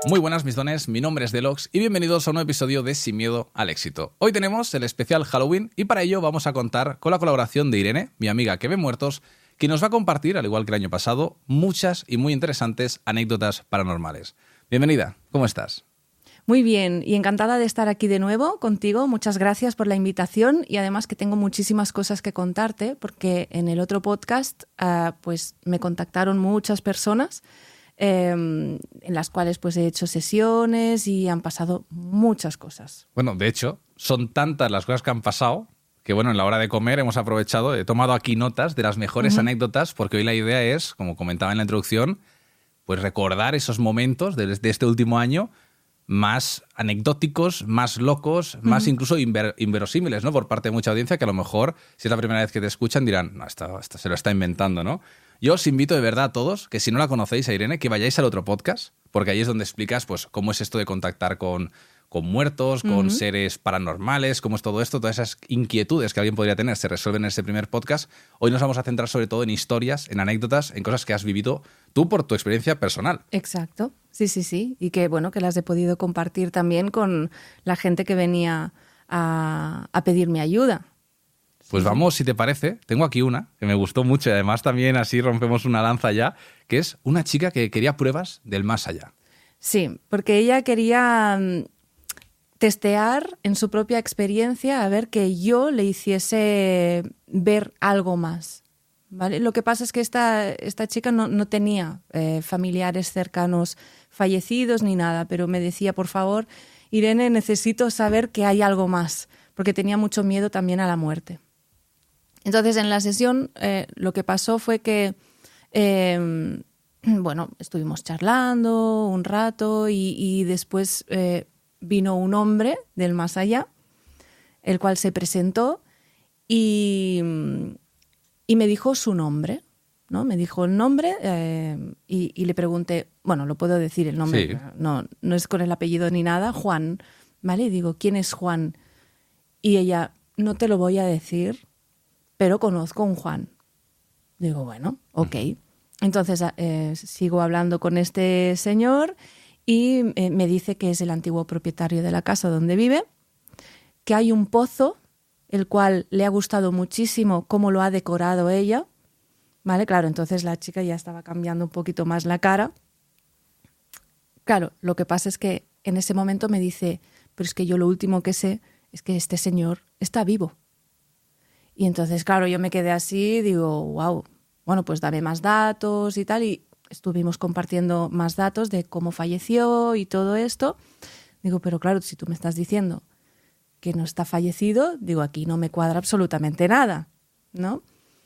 Muy buenas mis dones, mi nombre es Delox y bienvenidos a un nuevo episodio de Sin Miedo al Éxito. Hoy tenemos el especial Halloween y para ello vamos a contar con la colaboración de Irene, mi amiga que ve muertos, que nos va a compartir, al igual que el año pasado, muchas y muy interesantes anécdotas paranormales. Bienvenida, ¿cómo estás? Muy bien, y encantada de estar aquí de nuevo contigo. Muchas gracias por la invitación y además que tengo muchísimas cosas que contarte porque en el otro podcast pues me contactaron muchas personas en las cuales pues he hecho sesiones y han pasado muchas cosas. Bueno, de hecho, son tantas las cosas que han pasado que bueno, en la hora de comer hemos aprovechado, he tomado aquí notas de las mejores anécdotas porque hoy la idea es, como comentaba en la introducción, pues recordar esos momentos de este último año más anecdóticos, más locos, más incluso inverosímiles, ¿no? Por parte de mucha audiencia que a lo mejor, si es la primera vez que te escuchan, dirán, no, esta se lo está inventando, ¿no? Yo os invito de verdad a todos, que si no la conocéis a Irene, que vayáis al otro podcast, porque ahí es donde explicas pues, cómo es esto de contactar con muertos, con seres paranormales, cómo es todo esto, todas esas inquietudes que alguien podría tener se resuelven en ese primer podcast. Hoy nos vamos a centrar sobre todo en historias, en anécdotas, en cosas que has vivido tú por tu experiencia personal. Exacto, sí. Y que bueno, que las he podido compartir también con la gente que venía a pedirme ayuda. Pues vamos, si te parece, tengo aquí una que me gustó mucho y además también así rompemos una lanza ya, que es una chica que quería pruebas del más allá. Sí, porque ella quería testear en su propia experiencia a ver que yo le hiciese ver algo más, ¿vale? Lo que pasa es que esta chica no tenía familiares cercanos fallecidos ni nada, pero me decía, por favor, Irene, necesito saber que hay algo más, porque tenía mucho miedo también a la muerte. Entonces, en la sesión lo que pasó fue que bueno, estuvimos charlando un rato y después vino un hombre del más allá, el cual se presentó y me dijo su nombre, ¿no? Me dijo el nombre y le pregunté, bueno, lo puedo decir el nombre, sí. no es con el apellido ni nada, Juan, ¿vale? Y digo, ¿quién es Juan? Y ella, no te lo voy a decir, pero conozco a un Juan. Digo, bueno, ok. Entonces sigo hablando con este señor y me dice que es el antiguo propietario de la casa donde vive, que hay un pozo, el cual le ha gustado muchísimo cómo lo ha decorado ella, ¿vale? Claro, entonces la chica ya estaba cambiando un poquito más la cara. Claro, lo que pasa es que en ese momento me dice, pero es que yo lo último que sé es que este señor está vivo. Y entonces, claro, yo me quedé así, digo, wow, bueno, pues dame más datos y tal, y estuvimos compartiendo más datos de cómo falleció y todo esto. Digo, pero claro, si tú me estás diciendo que no está fallecido, digo, aquí no me cuadra absolutamente nada, ¿no?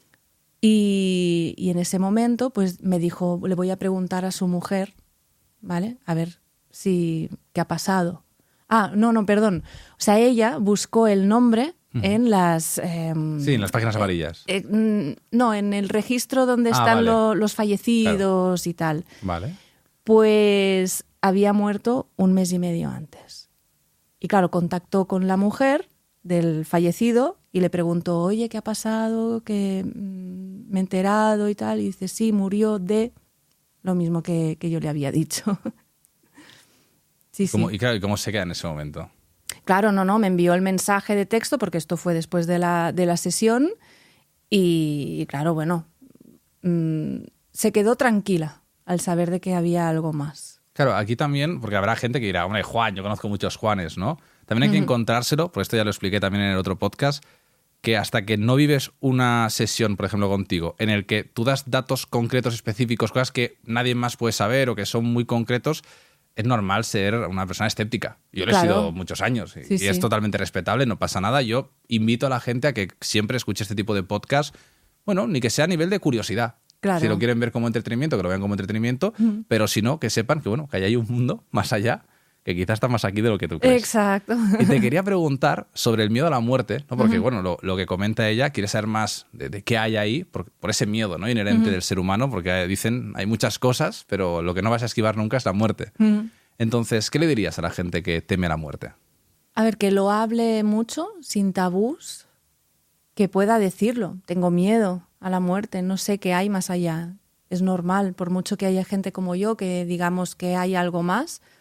Y en ese momento, pues me dijo, le voy a preguntar a su mujer, ¿vale? A ver qué ha pasado. No, perdón. O sea, ella buscó el nombre en las... sí, en las páginas amarillas. No, en el registro donde están vale. los fallecidos, claro, y tal. Vale. Pues había muerto 1 mes y medio antes. Y claro, contactó con la mujer del fallecido y le preguntó, oye, ¿qué ha pasado? Que me he enterado y tal. Y dice, sí, murió de lo mismo que yo le había dicho. Sí. ¿Y claro, cómo se queda en ese momento? Claro, no, me envió el mensaje de texto porque esto fue después de la sesión y claro, bueno, se quedó tranquila al saber de que había algo más. Claro, aquí también, porque habrá gente que dirá, hombre, Juan, yo conozco muchos Juanes, ¿no? También hay que encontrárselo, por esto ya lo expliqué también en el otro podcast, que hasta que no vives una sesión, por ejemplo, contigo, en el que tú das datos concretos, específicos, cosas que nadie más puede saber o que son muy concretos, es normal ser una persona escéptica. Yo lo he sido muchos años y es totalmente respetable, no pasa nada. Yo invito a la gente a que siempre escuche este tipo de podcast, bueno, ni que sea a nivel de curiosidad. Claro. Si lo quieren ver como entretenimiento, que lo vean como entretenimiento, pero si no, que sepan que, bueno, que hay un mundo más allá que quizás está más aquí de lo que tú crees. Exacto. Y te quería preguntar sobre el miedo a la muerte, ¿no? Porque, bueno, lo que comenta ella, quiere saber más de qué hay ahí, por ese miedo, ¿no? Inherente del ser humano, porque dicen, hay muchas cosas, pero lo que no vas a esquivar nunca es la muerte. Entonces, ¿qué le dirías a la gente que teme a la muerte? A ver, que lo hable mucho, sin tabús, que pueda decirlo. Tengo miedo a la muerte, no sé qué hay más allá. Es normal, por mucho que haya gente como yo que digamos que hay algo más,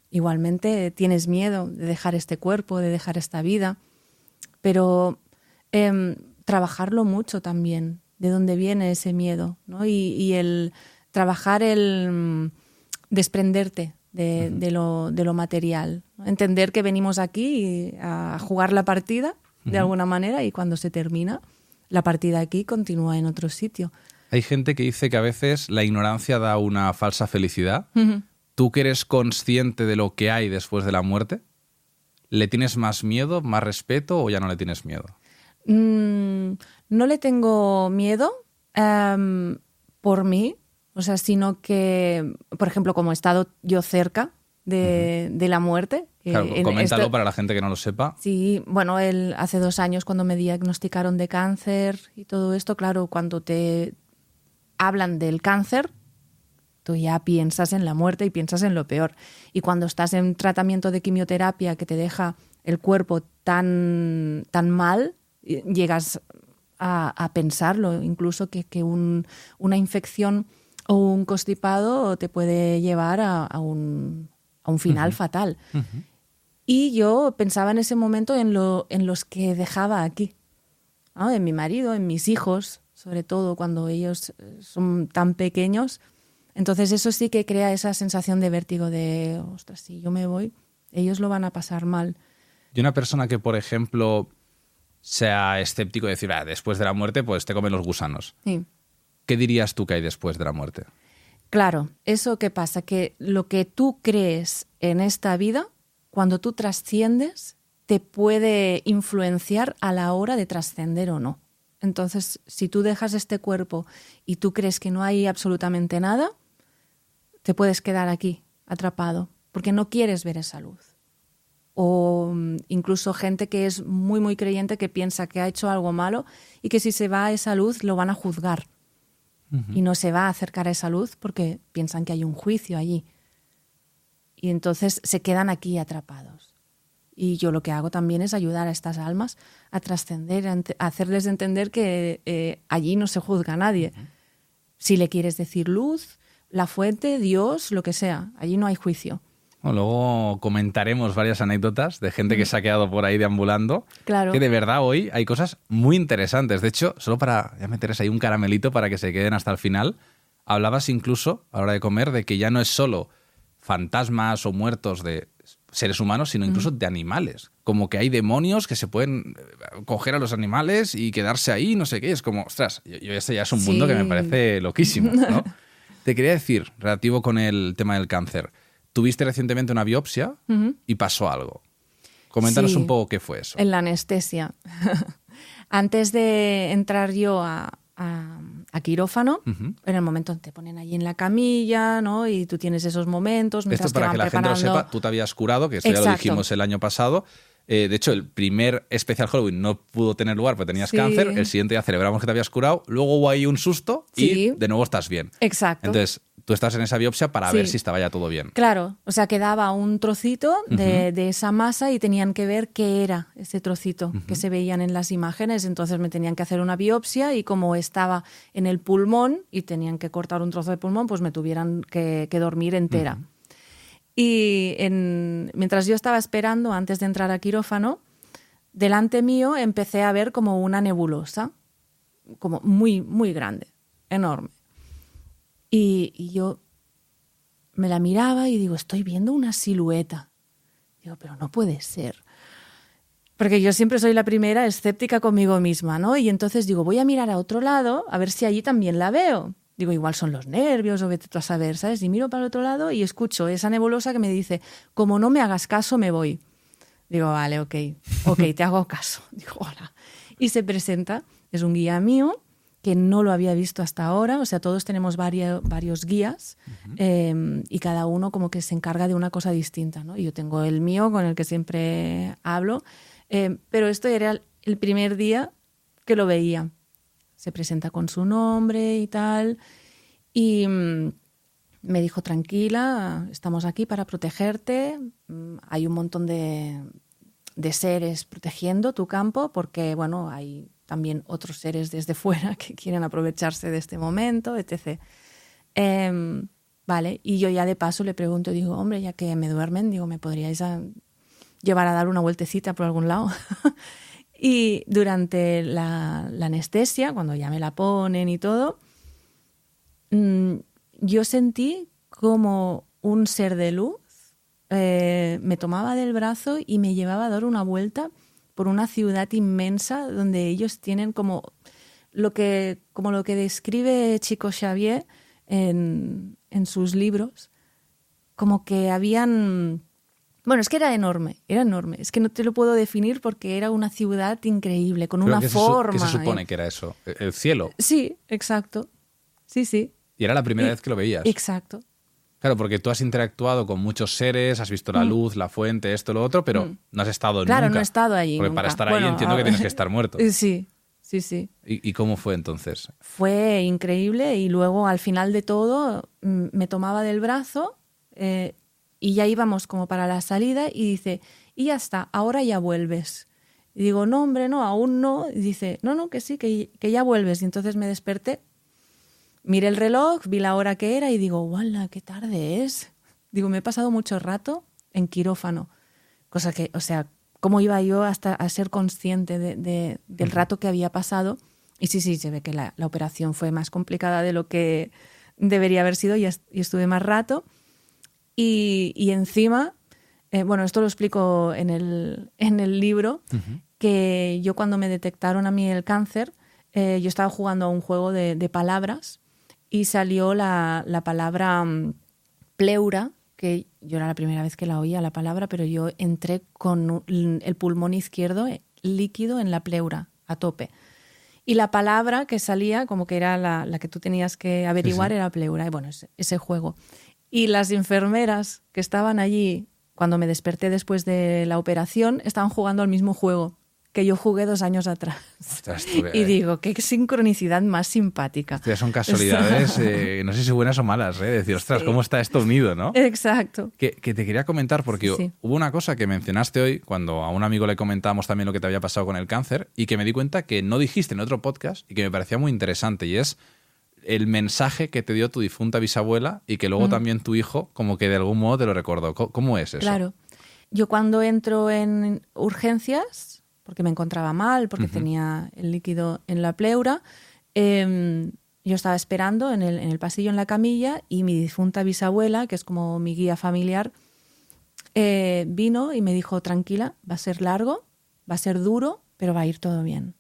igualmente tienes miedo de dejar este cuerpo, de dejar esta vida, pero trabajarlo mucho también, de dónde viene ese miedo, ¿no? Y el trabajar el desprenderte de lo material, ¿no? Entender que venimos aquí a jugar la partida de alguna manera y cuando se termina, la partida aquí continúa en otro sitio. Hay gente que dice que a veces la ignorancia da una falsa felicidad. ¿Tú que eres consciente de lo que hay después de la muerte? ¿Le tienes más miedo, más respeto o ya no le tienes miedo? No le tengo miedo por mí, o sea, sino que, por ejemplo, como he estado yo cerca de la muerte. Claro, coméntalo para la gente que no lo sepa. Sí, bueno, hace 2 años cuando me diagnosticaron de cáncer y todo esto, claro, cuando te hablan del cáncer, tú ya piensas en la muerte y piensas en lo peor. Y cuando estás en tratamiento de quimioterapia que te deja el cuerpo tan mal, llegas a pensarlo, incluso que una infección o un constipado te puede llevar a un final fatal. Y yo pensaba en ese momento en los que dejaba aquí, ¿no? En mi marido, en mis hijos, sobre todo cuando ellos son tan pequeños. Entonces eso sí que crea esa sensación de vértigo de, ostras, si yo me voy, ellos lo van a pasar mal. Y una persona que, por ejemplo, sea escéptico y decir, después de la muerte, pues te comen los gusanos. Sí. ¿Qué dirías tú que hay después de la muerte? Claro, eso que pasa, que lo que tú crees en esta vida, cuando tú trasciendes, te puede influenciar a la hora de trascender o no. Entonces, si tú dejas este cuerpo y tú crees que no hay absolutamente nada, te puedes quedar aquí, atrapado, porque no quieres ver esa luz. O incluso gente que es muy, muy creyente que piensa que ha hecho algo malo y que si se va a esa luz lo van a juzgar. Y no se va a acercar a esa luz porque piensan que hay un juicio allí. Y entonces se quedan aquí atrapados. Y yo lo que hago también es ayudar a estas almas a trascender, a hacerles entender que allí no se juzga a nadie. Si le quieres decir luz, la fuente, Dios, lo que sea, allí no hay juicio. Bueno, luego comentaremos varias anécdotas de gente que se ha quedado por ahí deambulando. Claro. Que de verdad hoy hay cosas muy interesantes. De hecho, solo para ya meterles ahí un caramelito para que se queden hasta el final, hablabas incluso, a la hora de comer, de que ya no es solo fantasmas o muertos de seres humanos, sino incluso de animales. Como que hay demonios que se pueden coger a los animales y quedarse ahí, no sé qué. Es como, ostras, ese ya es un mundo que me parece loquísimo, ¿no? Te quería decir, relativo con el tema del cáncer, tuviste recientemente una biopsia y pasó algo. Coméntanos un poco qué fue eso. En la anestesia. Antes de entrar yo a quirófano, en el momento te ponen allí en la camilla, ¿no? Y tú tienes esos momentos mientras esto para te van que la gente lo sepa, tú te habías curado, que esto ya lo dijimos el año pasado. De hecho, el primer especial Halloween no pudo tener lugar porque tenías cáncer. El siguiente día celebramos que te habías curado. Luego hubo ahí un susto y de nuevo estás bien. Exacto. Entonces, tú estás en esa biopsia para ver si estaba ya todo bien. Claro, o sea, quedaba un trocito de esa masa y tenían que ver qué era ese trocito que se veían en las imágenes. Entonces me tenían que hacer una biopsia y como estaba en el pulmón y tenían que cortar un trozo de pulmón, pues me tuvieran que dormir entera. Y mientras yo estaba esperando, antes de entrar a quirófano, delante mío empecé a ver como una nebulosa, como muy, muy grande, enorme. Y yo me la miraba y digo, estoy viendo una silueta. Digo, pero no puede ser. Porque yo siempre soy la primera escéptica conmigo misma, ¿no? Y entonces digo, voy a mirar a otro lado a ver si allí también la veo. Digo, igual son los nervios o vete tú a saber, ¿sabes? Y miro para el otro lado y escucho esa nebulosa que me dice, como no me hagas caso, me voy. Digo, vale, ok, te hago caso. Digo, hola. Y se presenta, es un guía mío, que no lo había visto hasta ahora, o sea, todos tenemos varios guías y cada uno como que se encarga de una cosa distinta, ¿no? Y yo tengo el mío con el que siempre hablo, pero esto era el primer día que lo veía. Se presenta con su nombre y tal, y me dijo, tranquila, estamos aquí para protegerte, hay un montón de seres protegiendo tu campo porque, bueno, hay también otros seres desde fuera que quieren aprovecharse de este momento, etc. Vale, y yo ya de paso le pregunto, digo, hombre, ya que me duermen, digo, ¿me podríais llevar a dar una vueltecita por algún lado? Y durante la anestesia, cuando ya me la ponen y todo, yo sentí como un ser de luz me tomaba del brazo y me llevaba a dar una vuelta por una ciudad inmensa donde ellos tienen como lo que describe Chico Xavier en sus libros, como que habían... Bueno, es que era enorme. Es que no te lo puedo definir porque era una ciudad increíble, con una forma. ¿Qué se supone que era eso? ¿El cielo? Sí, exacto. Sí. Y era la primera vez que lo veías. Exacto. Claro, porque tú has interactuado con muchos seres, has visto la luz, la fuente, esto, lo otro, pero no has estado nunca. Claro, no he estado allí Porque nunca. para estar ahí entiendo que tienes que estar muerto. Sí. ¿Y cómo fue entonces? Fue increíble y luego al final de todo me tomaba del brazo y ya íbamos como para la salida y dice, y ya está, ahora ya vuelves. Y digo, no, hombre, no, aún no. Y dice, no, que sí, que ya vuelves. Y entonces me desperté, miré el reloj, vi la hora que era y digo, ¡wala, qué tarde es! Digo, me he pasado mucho rato en quirófano. Cosa que, o sea, ¿cómo iba yo hasta a ser consciente del rato que había pasado? Y sí, se ve que la operación fue más complicada de lo que debería haber sido y estuve más rato. Y encima, bueno, esto lo explico en el libro, que yo cuando me detectaron a mí el cáncer, yo estaba jugando a un juego de palabras y salió la palabra pleura, que yo era la primera vez que la oía la palabra, pero yo entré con el pulmón izquierdo líquido en la pleura, a tope. Y la palabra que salía, como que era la que tú tenías que averiguar, era pleura. Y bueno, ese juego. Y las enfermeras que estaban allí, cuando me desperté después de la operación, estaban jugando al mismo juego que yo jugué 2 años atrás. Ostras, y digo, qué sincronicidad más simpática. Hostia, son casualidades, no sé si buenas o malas, decir, ostras, ¿cómo está esto unido, no? Exacto. Que te quería comentar, porque Sí. hubo una cosa que mencionaste hoy, cuando a un amigo le comentábamos también lo que te había pasado con el cáncer, y que me di cuenta que no dijiste en otro podcast, y que me parecía muy interesante, y es el mensaje que te dio tu difunta bisabuela, y que luego también tu hijo, como que de algún modo te lo recordó. ¿Cómo es eso? Claro. Yo cuando entro en urgencias, porque me encontraba mal, porque tenía el líquido en la pleura, yo estaba esperando en el pasillo en la camilla y mi difunta bisabuela, que es como mi guía familiar, vino y me dijo, tranquila, va a ser largo, va a ser duro, pero va a ir todo bien.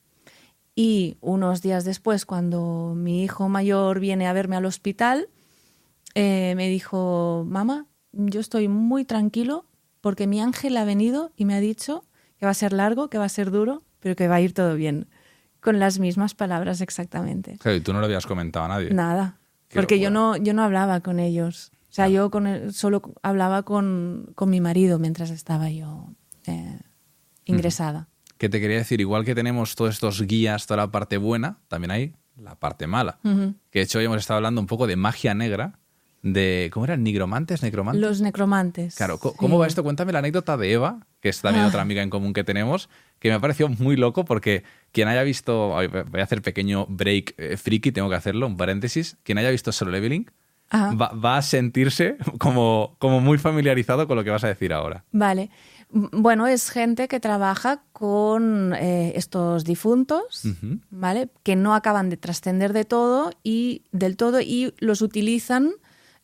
Y unos días después, cuando mi hijo mayor viene a verme al hospital, me dijo, mamá, yo estoy muy tranquilo porque mi ángel ha venido y me ha dicho que va a ser largo, que va a ser duro, pero que va a ir todo bien. Con las mismas palabras exactamente. Claro, y tú no lo habías comentado a nadie. Nada, Qué porque yo locura. no hablaba con ellos. O sea, yo solo hablaba con mi marido mientras estaba yo ingresada. Que te quería decir, igual que tenemos todos estos guías, toda la parte buena, también hay la parte mala. Que de hecho hoy hemos estado hablando un poco de magia negra, de, ¿cómo eran? ¿Necromantes? Los necromantes. Claro, ¿cómo va esto? Cuéntame la anécdota de Eva, que es también otra amiga en común que tenemos, que me ha parecido muy loco porque quien haya visto, voy a hacer pequeño break friki, tengo que hacerlo, un paréntesis, quien haya visto Solo Leveling va a sentirse como muy familiarizado con lo que vas a decir ahora. Vale. Bueno, es gente que trabaja con estos difuntos, ¿vale? Que no acaban de trascender del todo y los utilizan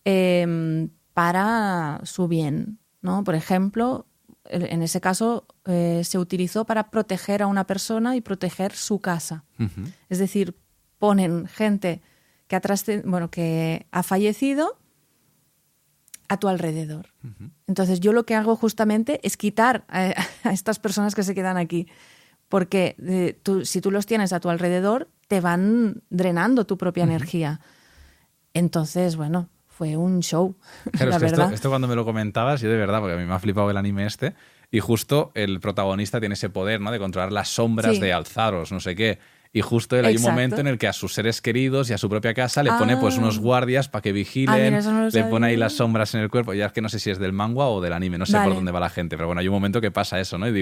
para su bien, ¿no? Por ejemplo, en ese caso se utilizó para proteger a una persona y proteger su casa. Es decir, ponen gente que ha fallecido a tu alrededor. Entonces yo lo que hago justamente es quitar a estas personas que se quedan aquí, porque si tú los tienes a tu alrededor te van drenando tu propia energía. Entonces, bueno, fue un show, Claro, la es que verdad. esto cuando me lo comentabas, yo de verdad, porque a mí me ha flipado el anime este, y justo el protagonista tiene ese poder, ¿no? De controlar las sombras, de alzaros, no sé qué. Y justo hay un momento en el que a sus seres queridos y a su propia casa le pone pues unos guardias para que vigilen, mira, eso no lo le pone ahí sabía. las sombras en el cuerpo. Ya es que no sé si es del manga o del anime, no sé por dónde va la gente, pero bueno, hay un momento que pasa eso, ¿no? Y digo,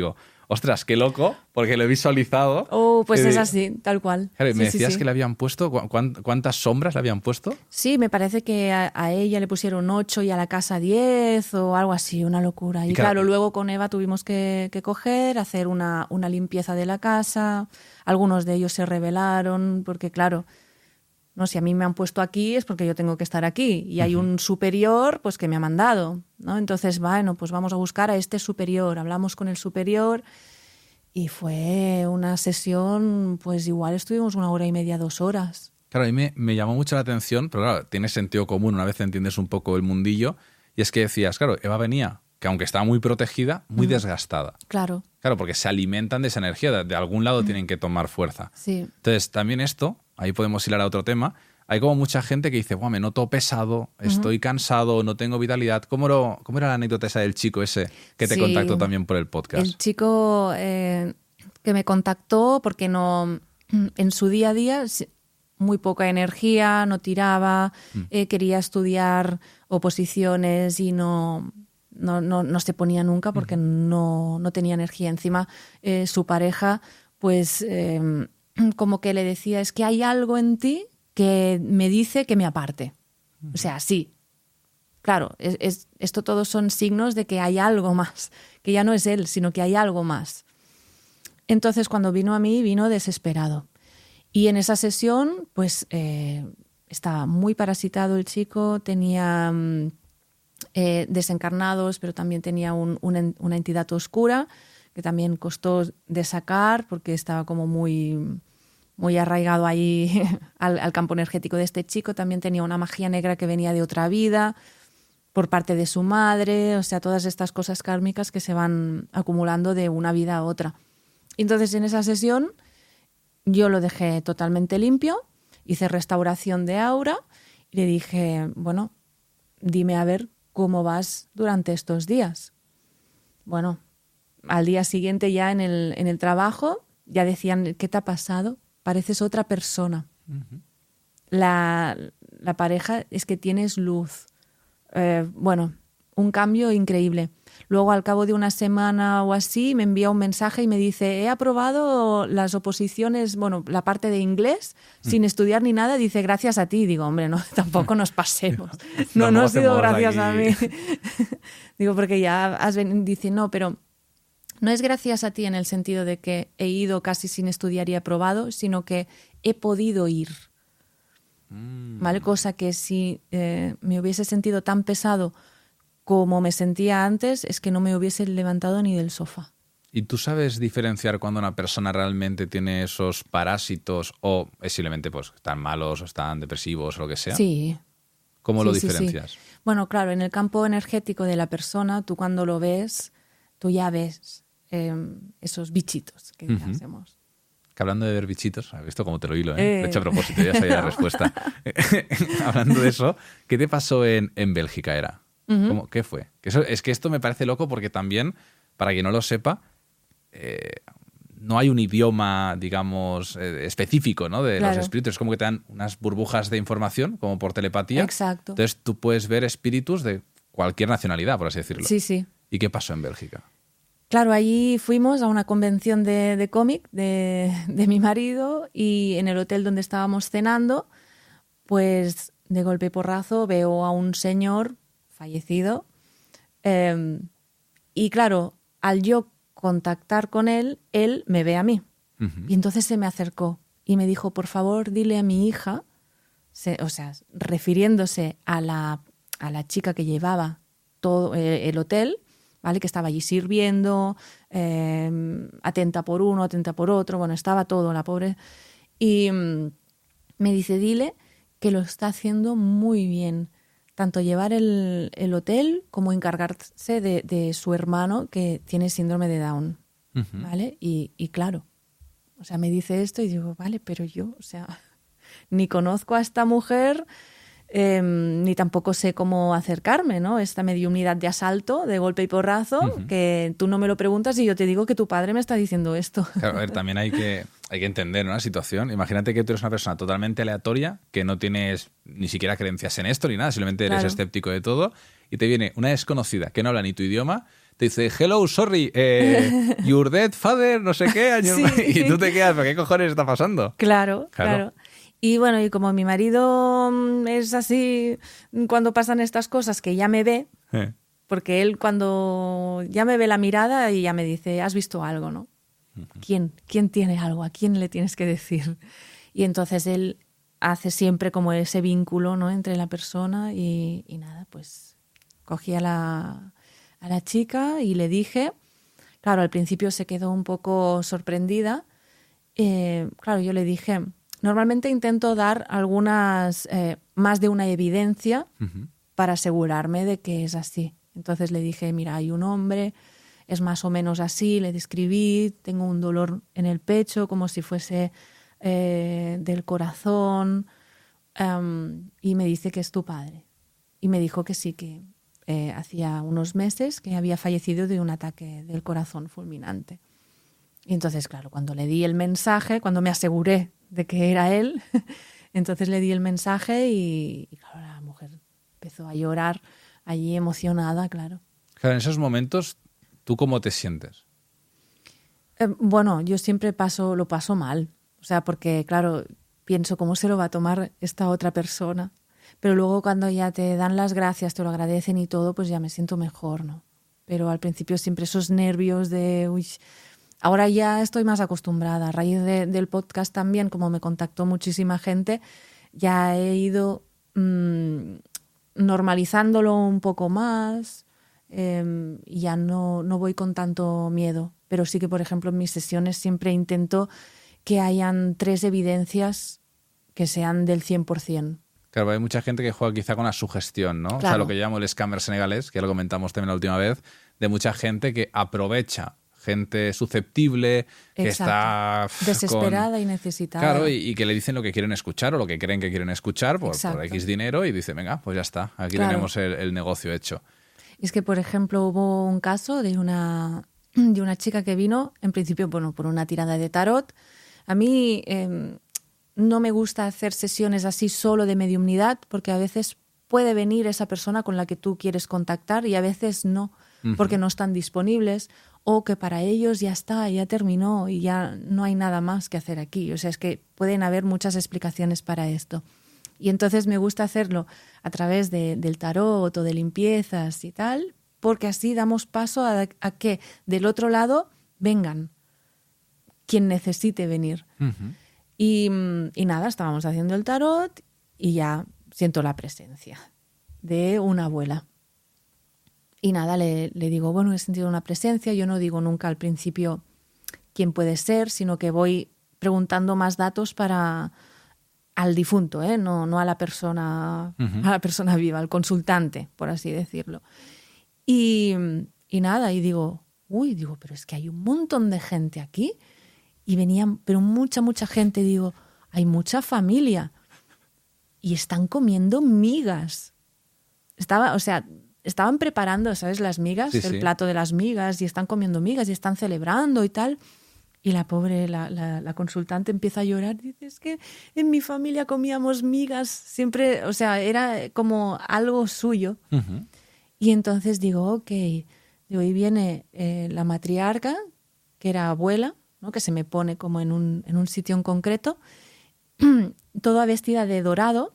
ostras, qué loco, porque lo he visualizado. Oh, pues es así, tal cual. Claro, Sí, me sí, decías sí. que le habían puesto, ¿cuántas sombras le habían puesto? Sí, me parece que a ella le pusieron 8 y a la casa 10 o algo así, una locura. Y claro, luego con Eva tuvimos que coger, hacer una limpieza de la casa. Algunos de ellos se rebelaron porque, claro, no, si a mí me han puesto aquí es porque yo tengo que estar aquí. Y hay un superior pues que me ha mandado, ¿no? Entonces, bueno, pues vamos a buscar a este superior. Hablamos con el superior y fue una sesión, pues igual estuvimos 1 hora y media, 2 horas. Claro, a mí me llamó mucho la atención, pero claro, tiene sentido común una vez entiendes un poco el mundillo. Y es que decías, claro, Eva venía, que aunque estaba muy protegida, muy desgastada. Claro. Claro, porque se alimentan de esa energía, de algún lado tienen que tomar fuerza. Sí. Entonces, también esto, ahí podemos hilar a otro tema, hay como mucha gente que dice, me noto pesado, estoy cansado, no tengo vitalidad. ¿Cómo era la anécdota esa del chico ese que te contactó también por el podcast? El chico que me contactó porque no, en su día a día muy poca energía, no tiraba, quería estudiar oposiciones y no se ponía nunca porque no tenía energía. Encima su pareja pues como que le decía, es que hay algo en ti que me dice que me aparte. O sea, sí. Claro, esto todos son signos de que hay algo más, que ya no es él, sino que hay algo más. Entonces, cuando vino a mí, vino desesperado. Y en esa sesión, pues, estaba muy parasitado el chico, tenía desencarnados, pero también tenía una entidad oscura, que también costó de sacar, porque estaba como muy arraigado ahí al campo energético de este chico. También tenía una magia negra que venía de otra vida, por parte de su madre, o sea, todas estas cosas kármicas que se van acumulando de una vida a otra. Entonces, en esa sesión, yo lo dejé totalmente limpio, hice restauración de aura y le dije, bueno, dime a ver cómo vas durante estos días. Bueno, al día siguiente ya en el trabajo ya decían, ¿qué te ha pasado? Pareces otra persona. Uh-huh. La pareja es que tienes luz. Bueno, un cambio increíble. Luego, al cabo de una semana o así, me envía un mensaje y me dice, he aprobado las oposiciones, bueno, la parte de inglés, sin estudiar ni nada. Dice, gracias a ti. Digo, hombre, no, tampoco nos pasemos. No ha sido gracias a mí. Digo, porque ya has venido. Dice, no, pero no es gracias a ti en el sentido de que he ido casi sin estudiar y he aprobado, sino que he podido ir. ¿Vale? Cosa que si me hubiese sentido tan pesado como me sentía antes, es que no me hubiese levantado ni del sofá. ¿Y tú sabes diferenciar cuando una persona realmente tiene esos parásitos o es simplemente pues están malos o están depresivos o lo que sea? Sí. ¿Cómo lo diferencias? Sí. Bueno, claro, en el campo energético de la persona, tú cuando lo ves, tú ya ves esos bichitos que hacemos. Que hablando de ver bichitos, ¿has visto cómo te lo hilo? De hecho, a propósito, ya sabía la respuesta. Hablando de eso, ¿qué te pasó en Bélgica? Era? ¿Cómo? ¿Qué fue? Es que esto me parece loco porque también, para quien no lo sepa, no hay un idioma, digamos, específico, ¿no? De los espíritus. Es como que te dan unas burbujas de información, como por telepatía. Exacto. Entonces tú puedes ver espíritus de cualquier nacionalidad, por así decirlo. Sí, sí. ¿Y qué pasó en Bélgica? Claro, allí fuimos a una convención de cómic de mi marido y en el hotel donde estábamos cenando, pues de golpe y porrazo veo a un señor fallecido y claro, al yo contactar con él me ve a mí. Y entonces se me acercó y me dijo, por favor, dile a mi hija, o sea, refiriéndose a la chica que llevaba todo el hotel, ¿vale? Que estaba allí sirviendo, atenta por uno, atenta por otro, bueno, estaba todo, la pobre. Y me dice, dile que lo está haciendo muy bien, tanto llevar el hotel como encargarse de su hermano que tiene síndrome de Down, ¿vale? Y claro, o sea, me dice esto y digo, vale, pero yo, o sea, ni conozco a esta mujer, ni tampoco sé cómo acercarme, ¿no? Esta mediunidad de asalto, de golpe y porrazo, que tú no me lo preguntas y yo te digo que tu padre me está diciendo esto. Claro, a ver, también hay que entender, ¿no?, la situación. Imagínate que tú eres una persona totalmente aleatoria, que no tienes ni siquiera creencias en esto ni nada, simplemente eres escéptico de todo, y te viene una desconocida que no habla ni tu idioma, te dice, hello, sorry, your dead father, no sé qué, y tú te quedas, ¿pero qué cojones está pasando? Claro. Y bueno, y como mi marido es así, cuando pasan estas cosas, que ya me ve, porque él cuando ya me ve la mirada y ya me dice, has visto algo, ¿no? ¿Quién tiene algo? ¿A quién le tienes que decir? Y entonces él hace siempre como ese vínculo, ¿no?, entre la persona y nada, pues cogí a la chica y le dije, claro, al principio se quedó un poco sorprendida. Claro, yo le dije, normalmente intento dar algunas, más de una evidencia para asegurarme de que es así. Entonces le dije, mira, hay un hombre, es más o menos así, le describí, tengo un dolor en el pecho como si fuese del corazón, y me dice que es tu padre. Y me dijo que sí, que hacía unos meses que había fallecido de un ataque del corazón fulminante. Y entonces, claro, cuando le di el mensaje, cuando me aseguré de que era él, entonces le di el mensaje y claro, la mujer empezó a llorar allí emocionada, claro. Claro, en esos momentos, ¿tú cómo te sientes? Bueno, yo siempre lo paso mal. O sea, porque, claro, pienso cómo se lo va a tomar esta otra persona. Pero luego cuando ya te dan las gracias, te lo agradecen y todo, pues ya me siento mejor, ¿no? Pero al principio siempre esos nervios de... Uy, ahora ya estoy más acostumbrada. A raíz del podcast también, como me contactó muchísima gente, ya he ido normalizándolo un poco más, y ya no voy con tanto miedo. Pero sí que, por ejemplo, en mis sesiones siempre intento que hayan 3 evidencias que sean del 100%. Claro, hay mucha gente que juega quizá con la sugestión, ¿no? Claro. O sea, lo que llamamos el scammer senegalés, que ya lo comentamos también la última vez, de mucha gente que aprovecha gente susceptible, que está desesperada y necesitada. Claro, y que le dicen lo que quieren escuchar o lo que creen que quieren escuchar por X dinero y dice, venga, pues ya está, aquí tenemos el negocio hecho. Es que, por ejemplo, hubo un caso de una chica que vino, en principio, bueno, por una tirada de tarot. A mí no me gusta hacer sesiones así solo de mediumnidad, porque a veces puede venir esa persona con la que tú quieres contactar y a veces no, porque no están disponibles, o que para ellos ya está, ya terminó y ya no hay nada más que hacer aquí. O sea, es que pueden haber muchas explicaciones para esto. Y entonces me gusta hacerlo a través del tarot o de limpiezas y tal, porque así damos paso a que del otro lado vengan quien necesite venir. Y nada, estábamos haciendo el tarot y ya siento la presencia de una abuela. Y nada, le digo, bueno, he sentido una presencia. Yo no digo nunca al principio quién puede ser, sino que voy preguntando más datos al difunto, no a la persona, a la persona viva, al consultante, por así decirlo. Y nada, y digo, pero es que hay un montón de gente aquí. Y venían, pero mucha gente, digo, hay mucha familia. Y están comiendo migas. Estaban preparando, ¿sabes? Las migas, el plato de las migas, y están comiendo migas y están celebrando y tal. Y la pobre, la consultante empieza a llorar. Dice, es que en mi familia comíamos migas siempre, o sea, era como algo suyo. Y entonces digo, ok. Digo, y viene la matriarca, que era abuela, ¿no?, que se me pone como en un sitio en concreto, toda vestida de dorado.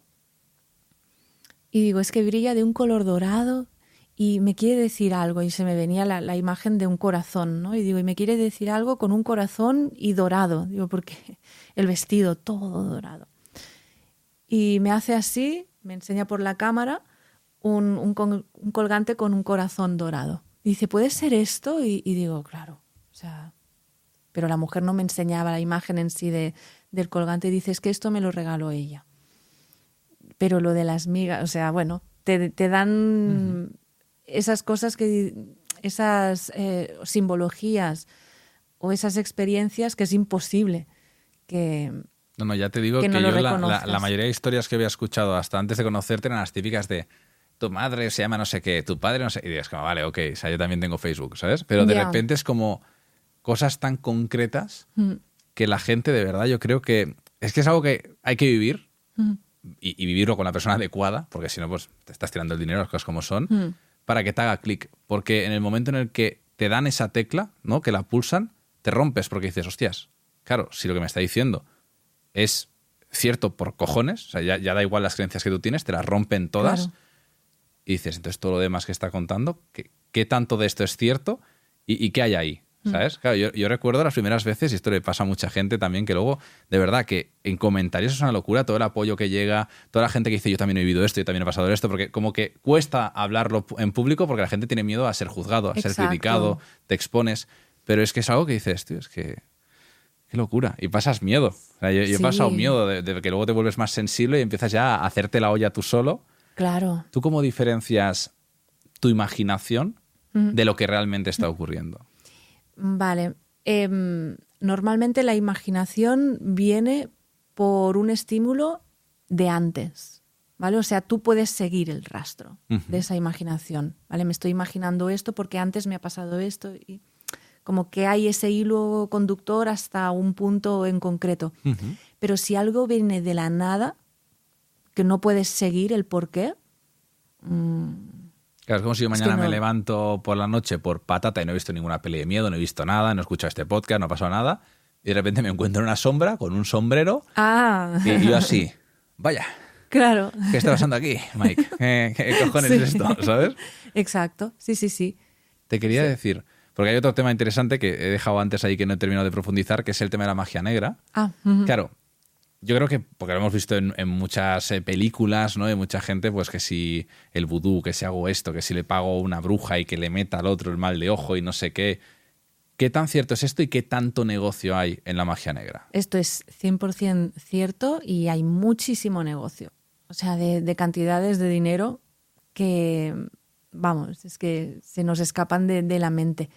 Y digo, es que brilla de un color dorado y me quiere decir algo. Y se me venía la imagen de un corazón, ¿no? Y digo, y me quiere decir algo con un corazón y dorado. Digo, porque el vestido todo dorado. Y me hace así, me enseña por la cámara un colgante con un corazón dorado. Y dice, ¿puede ser esto? Y digo, claro. O sea, pero la mujer no me enseñaba la imagen en sí del colgante. Y dice, es que esto me lo regaló ella. Pero lo de las migas, o sea, bueno, te dan esas cosas, esas simbologías o esas experiencias que es imposible que No, ya te digo que no yo reconozcas. la mayoría de historias que había escuchado hasta antes de conocerte eran las típicas de tu madre se llama no sé qué, tu padre no sé... Y dices, como, vale, ok, o sea, yo también tengo Facebook, ¿sabes? Pero de repente es como cosas tan concretas que la gente, de verdad, yo creo que... Es que es algo que hay que vivir y vivirlo con la persona adecuada, porque si no, pues te estás tirando el dinero, las cosas como son, para que te haga clic. Porque en el momento en el que te dan esa tecla, ¿no? Que la pulsan, te rompes porque dices, hostias, claro, si lo que me está diciendo es cierto por cojones, o sea, ya da igual las creencias que tú tienes, te las rompen todas. Claro. Y dices, entonces todo lo demás que está contando, ¿qué tanto de esto es cierto y qué hay ahí? ¿Sabes? Claro, yo recuerdo las primeras veces, y esto le pasa a mucha gente también, que luego, de verdad, que en comentarios es una locura todo el apoyo que llega, toda la gente que dice, yo también he vivido esto, yo también he pasado esto, porque como que cuesta hablarlo en público porque la gente tiene miedo a ser juzgado, a ser Exacto. criticado, te expones. Pero es que es algo que dices, tío, es que qué locura. Y pasas miedo. O sea, yo he Sí. pasado miedo de que luego te vuelves más sensible y empiezas ya a hacerte la olla tú solo. Claro. ¿Tú cómo diferencias tu imaginación de lo que realmente está ocurriendo? Vale. Normalmente la imaginación viene por un estímulo de antes, ¿vale? O sea, tú puedes seguir el rastro de esa imaginación, ¿vale? Me estoy imaginando esto porque antes me ha pasado esto y como que hay ese hilo conductor hasta un punto en concreto. Pero si algo viene de la nada, que no puedes seguir el porqué. Claro, es como si yo mañana no. me levanto por la noche por patata y no he visto ninguna peli de miedo, no he visto nada, no he escuchado este podcast, no ha pasado nada, y de repente me encuentro en una sombra con un sombrero y yo así, vaya, Claro. ¿qué está pasando aquí, Mike? ¿Qué cojones es esto? ¿Sabes? Exacto, sí. Te quería decir, porque hay otro tema interesante que he dejado antes ahí que no he terminado de profundizar, que es el tema de la magia negra. Claro, yo creo que, porque lo hemos visto en muchas películas, ¿no? De mucha gente, pues que si el vudú, que si hago esto, que si le pago a una bruja y que le meta al otro el mal de ojo y no sé qué. ¿Qué tan cierto es esto y qué tanto negocio hay en la magia negra? Esto es 100% cierto y hay muchísimo negocio. O sea, de cantidades de dinero que, vamos, es que se nos escapan de la mente.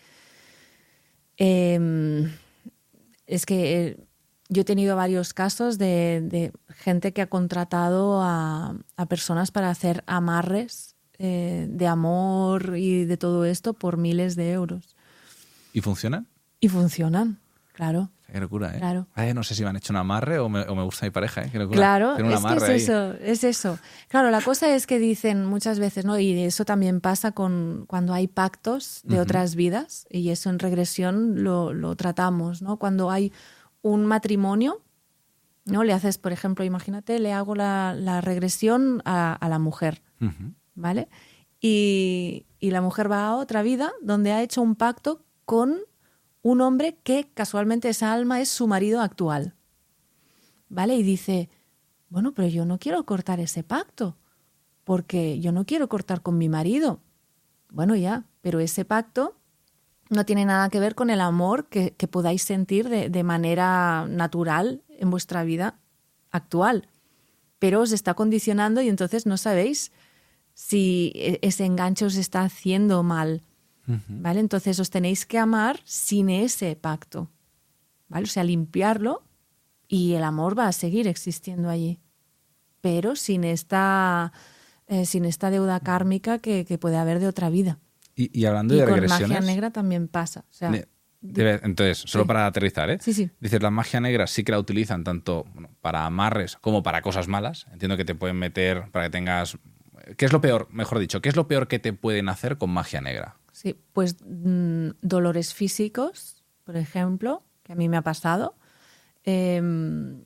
Es que yo he tenido varios casos de gente que ha contratado a personas para hacer amarres de amor y de todo esto por miles de euros. ¿Y funcionan? Y funcionan, claro. Qué locura, ¿eh? Claro. Ay, no sé si me han hecho un amarre o me gusta mi pareja, ¿eh? Qué locura. Claro, Tiene un es que amarre es ahí. eso, es eso. Claro, la cosa es que dicen muchas veces, ¿no? Y eso también pasa cuando hay pactos de otras vidas, y eso en regresión lo tratamos, ¿no? Cuando hay un matrimonio, ¿no? Le haces, por ejemplo, imagínate, le hago la regresión a la mujer, ¿vale? Y la mujer va a otra vida donde ha hecho un pacto con un hombre que casualmente esa alma es su marido actual, ¿vale? Y dice, bueno, pero yo no quiero cortar ese pacto, porque yo no quiero cortar con mi marido. Bueno, ya, pero ese pacto no tiene nada que ver con el amor que podáis sentir de manera natural en vuestra vida actual. Pero os está condicionando y entonces no sabéis si ese enganche os está haciendo mal. ¿Vale? Entonces os tenéis que amar sin ese pacto, ¿vale? O sea, limpiarlo y el amor va a seguir existiendo allí, pero sin esta deuda kármica que puede haber de otra vida. Y hablando Y de con regresiones... magia negra también pasa. O sea, Entonces, solo para aterrizar, ¿eh? Sí. Dices, la magia negra sí que la utilizan tanto para amarres como para cosas malas. Entiendo que te pueden meter para que tengas... ¿Qué es lo peor, mejor dicho, qué es lo peor que te pueden hacer con magia negra? Sí, pues dolores físicos, por ejemplo, que a mí me ha pasado. ¿Puedes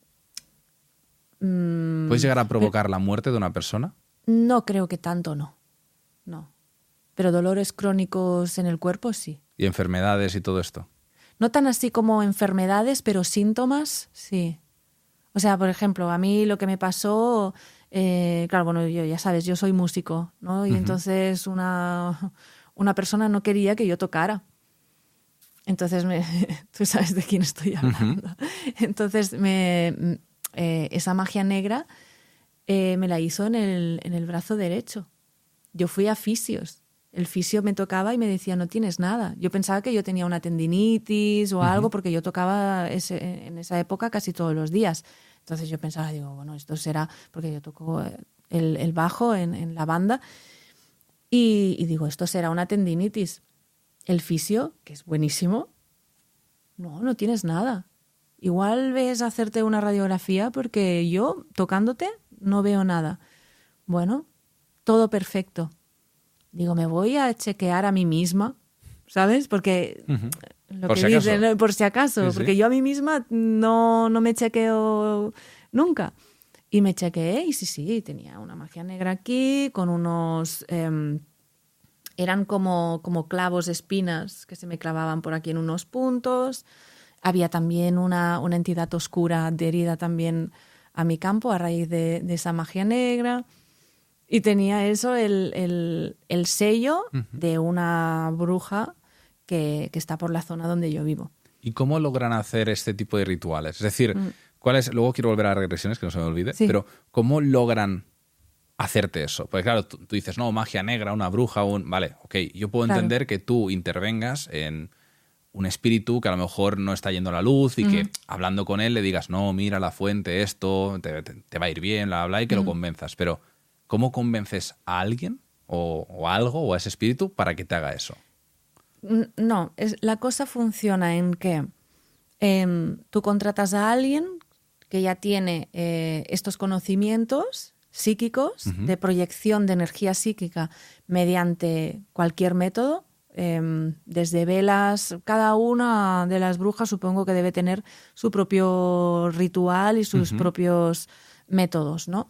llegar a provocar la muerte de una persona? No creo que tanto, no. Pero dolores crónicos en el cuerpo, sí. ¿Y enfermedades y todo esto? No tan así como enfermedades, pero síntomas, sí. O sea, por ejemplo, a mí lo que me pasó, claro, bueno, yo, ya sabes, yo soy músico, ¿no? Y entonces una persona no quería que yo tocara. Entonces, tú sabes de quién estoy hablando. Entonces, esa magia negra me la hizo en el brazo derecho. Yo fui a fisios. El fisio me tocaba y me decía, no tienes nada. Yo pensaba que yo tenía una tendinitis o algo porque yo tocaba en esa época casi todos los días. Entonces yo pensaba, digo, bueno, esto será porque yo toco el bajo en la banda y digo, esto será una tendinitis. El fisio, que es buenísimo, no tienes nada. Igual ves a hacerte una radiografía porque yo, tocándote, no veo nada. Bueno, todo perfecto. Digo, me voy a chequear a mí misma, ¿sabes? Porque lo Por que si acaso. dicen, ¿no? Por si acaso, Sí, sí. porque yo a mí misma no me chequeo nunca. Y me chequeé y sí, tenía una magia negra aquí con unos... eran como clavos, espinas que se me clavaban por aquí en unos puntos. Había también una entidad oscura adherida también a mi campo a raíz de esa magia negra. Y tenía eso, el sello de una bruja que está por la zona donde yo vivo. ¿Y cómo logran hacer este tipo de rituales? Es decir, luego quiero volver a las regresiones, que no se me olvide, Sí. pero ¿cómo logran hacerte eso? Porque claro, tú dices, no, magia negra, una bruja, vale, ok, yo puedo Claro. entender que tú intervengas en un espíritu que a lo mejor no está yendo a la luz y que hablando con él le digas, no, mira la fuente, esto, te va a ir bien, bla, bla, y que lo convenzas. Pero, ¿cómo convences a alguien o a algo o a ese espíritu para que te haga eso? No, la cosa funciona en que tú contratas a alguien que ya tiene estos conocimientos psíquicos de proyección de energía psíquica mediante cualquier método, desde velas. Cada una de las brujas supongo que debe tener su propio ritual y sus propios métodos, ¿no?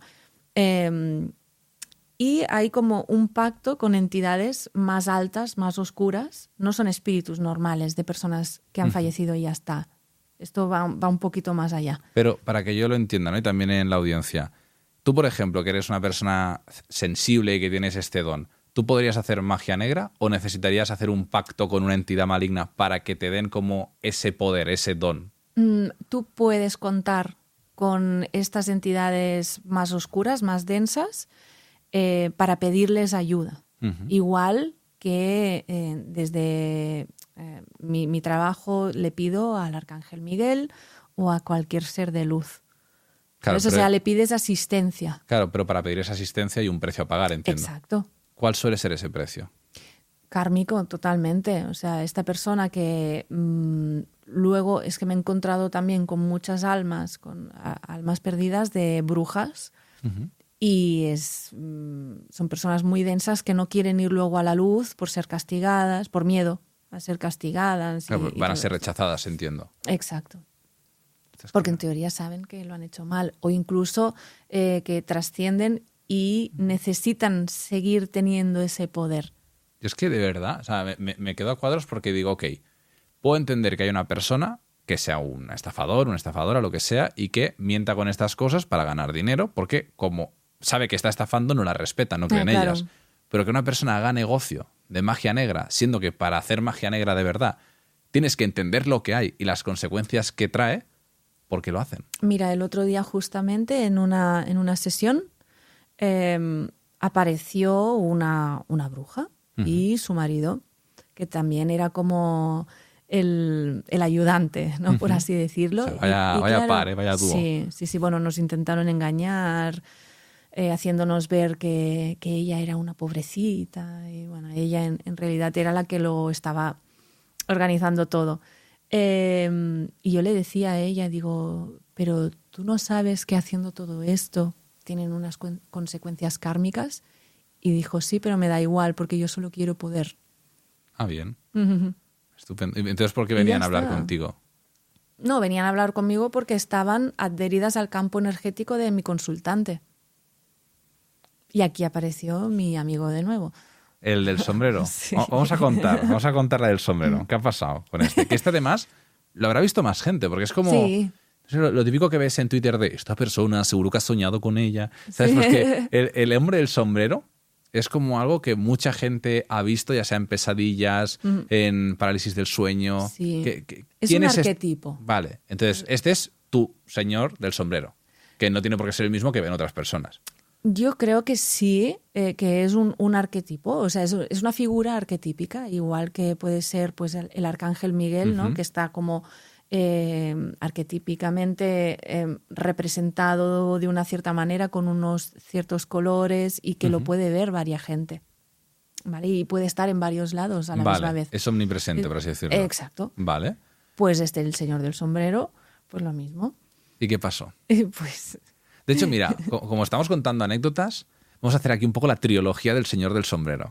Y hay como un pacto con entidades más altas, más oscuras. No son espíritus normales de personas que han fallecido y ya está. Esto va un poquito más allá. Pero para que yo lo entienda, ¿no? Y también en la audiencia, tú, por ejemplo, que eres una persona sensible y que tienes este don, ¿tú podrías hacer magia negra o necesitarías hacer un pacto con una entidad maligna para que te den como ese poder, ese don? Tú puedes contar con estas entidades más oscuras, más densas, para pedirles ayuda. Igual que desde mi trabajo le pido al Arcángel Miguel o a cualquier ser de luz. Claro, O sea, le pides asistencia. Claro, pero para pedir esa asistencia hay un precio a pagar, entiendo. Exacto. ¿Cuál suele ser ese precio? Kármico, totalmente. O sea, esta persona que luego es que me he encontrado también con muchas almas, con almas perdidas de brujas. Y son personas muy densas que no quieren ir luego a la luz por ser castigadas, por miedo a ser castigadas. Claro, van a ser rechazadas, entiendo. Exacto. Porque en teoría saben que lo han hecho mal o incluso que trascienden y necesitan seguir teniendo ese poder. Yo es que de verdad, o sea, me quedo a cuadros porque digo, ok, puedo entender que hay una persona que sea un estafador, una estafadora, lo que sea, y que mienta con estas cosas para ganar dinero, porque como sabe que está estafando, no la respeta, no cree en claro. ellas. Pero que una persona haga negocio de magia negra, siendo que para hacer magia negra de verdad tienes que entender lo que hay y las consecuencias que trae, ¿por qué lo hacen? Mira, el otro día justamente en una sesión apareció una bruja y su marido, que también era como el ayudante, ¿no? Por así decirlo. O sea, vaya par, vaya dúo. Sí, bueno, nos intentaron engañar, haciéndonos ver que ella era una pobrecita y bueno, ella en realidad era la que lo estaba organizando todo. Y yo le decía a ella, digo, pero tú no sabes que haciendo todo esto tienen unas consecuencias kármicas. Y dijo, sí, pero me da igual porque yo solo quiero poder. Ah, bien. Estupendo. Entonces, ¿por qué venían a hablar contigo? No, venían a hablar conmigo porque estaban adheridas al campo energético de mi consultante. Y aquí apareció mi amigo de nuevo. El del sombrero. Sí. Vamos a contar la del sombrero. ¿Qué ha pasado con este? Que este además lo habrá visto más gente, porque es como... Sí. Lo típico que ves en Twitter de esta persona, seguro que has soñado con ella. ¿Sabes? Porque el hombre del sombrero es como algo que mucha gente ha visto, ya sea en pesadillas, en parálisis del sueño. Sí. Es ¿Quién un es arquetipo. Vale, entonces este es tu señor del sombrero, que no tiene por qué ser el mismo que ven otras personas. Yo creo que sí, que es un arquetipo, o sea, es una figura arquetípica, igual que puede ser pues el Arcángel Miguel, ¿no? Que está como arquetípicamente representado de una cierta manera con unos ciertos colores y que lo puede ver varia gente, ¿vale? Y puede estar en varios lados a la misma vez. Es omnipresente, por así decirlo. Exacto. Vale. Pues el señor del sombrero, pues lo mismo. ¿Y qué pasó? Pues... De hecho, mira, como estamos contando anécdotas, vamos a hacer aquí un poco la trilogía del señor del sombrero.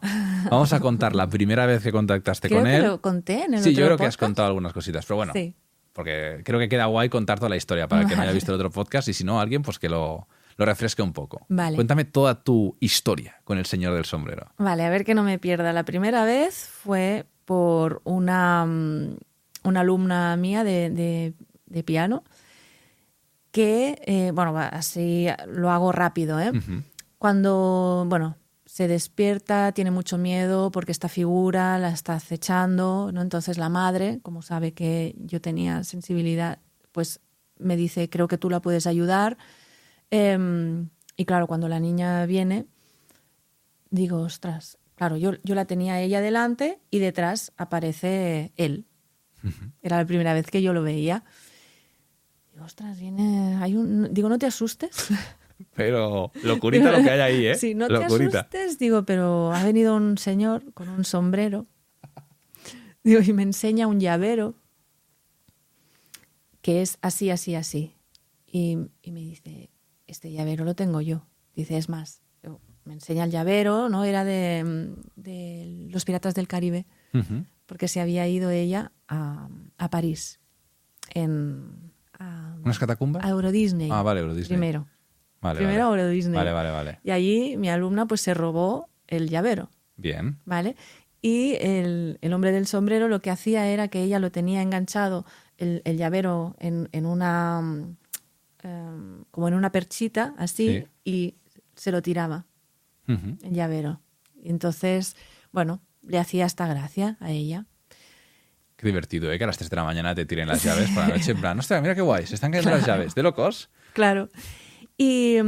Vamos a contar la primera vez que contactaste Creo con que él. lo conté en el Sí, otro yo creo que has podcast. contado algunas cositas, pero bueno, Sí. porque creo que queda guay contar toda la historia para el que no haya visto el otro podcast y si no, alguien pues que lo refresque un poco. Vale. Cuéntame toda tu historia con el señor del sombrero. Vale, a ver que no me pierda. La primera vez fue por una alumna mía de piano que, bueno, así lo hago rápido, ¿eh? Ujú. Cuando, bueno, se despierta, tiene mucho miedo porque esta figura la está acechando, ¿no? Entonces la madre, como sabe que yo tenía sensibilidad, pues me dice, creo que tú la puedes ayudar. Y claro, cuando la niña viene, digo, ostras, claro, yo la tenía a ella delante y detrás aparece él. Era la primera vez que yo lo veía. Digo, ostras, viene... Digo, no te asustes. Pero locurita lo que hay ahí, ¿eh? Sí, no locurita. te asustes, digo, pero ha venido un señor con un sombrero, digo, y me enseña un llavero que es así, así, así. Y me dice, este llavero lo tengo yo. Dice, es más, me enseña el llavero, ¿no? Era de los Piratas del Caribe, Ujú. porque se había ido ella a París, ¿Unas catacumbas? a Euro Disney. Ah, vale, Euro Disney. Primero. Vale, Primero vale. Euro Disney. Vale. Y allí mi alumna pues se robó el llavero, Bien. ¿vale? Y el hombre del sombrero lo que hacía era que ella lo tenía enganchado, el llavero, en una... como en una perchita, así, Sí. y se lo tiraba, Ujú. el llavero. Y entonces, bueno, le hacía esta gracia a ella. Qué divertido, ¿eh? Que a las 3 de la mañana te tiren las llaves por la noche. En plan, hostia, mira qué guay, se están cayendo las llaves. ¿De locos? Claro. Y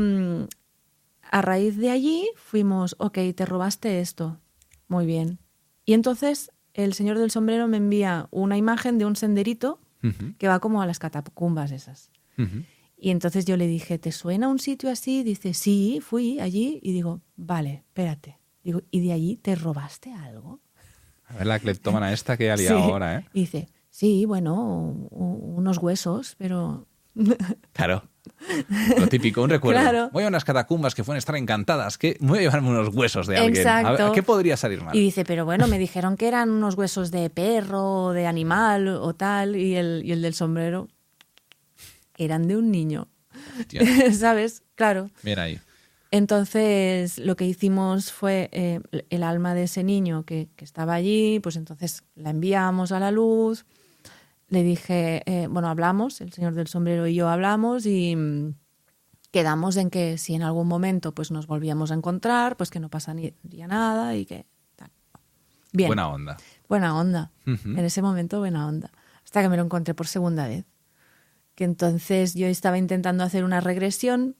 a raíz de allí fuimos, ok, te robaste esto. Muy bien. Y entonces el señor del sombrero me envía una imagen de un senderito Ujú. que va como a las catacumbas esas. Ujú. Y entonces yo le dije, ¿te suena un sitio así? Dice, sí, fui allí. Y digo, vale, espérate. Digo, ¿y de allí te robaste algo? A ver la cleptómana esta que ha liado Sí. ahora, ¿eh? Y dice, sí, bueno, unos huesos, pero... Claro. Lo típico, un recuerdo. Claro. Voy a unas catacumbas que pueden estar encantadas. Que voy a llevarme unos huesos de alguien. Exacto. A ver, ¿qué podría salir mal? Y dice, pero bueno, me dijeron que eran unos huesos de perro, o de animal o tal, y el del sombrero eran de un niño. Hostia, ¿Sabes? Claro. mira ahí. Entonces lo que hicimos fue el alma de ese niño que estaba allí, pues entonces la enviamos a la luz. Le dije, bueno, hablamos, el señor del sombrero y yo hablamos y quedamos en que si en algún momento pues nos volvíamos a encontrar, pues que no pasaría nada y que tal. Bien. Buena onda. Buena onda. Ujú. En ese momento, buena onda. Hasta que me lo encontré por segunda vez. Que entonces yo estaba intentando hacer una regresión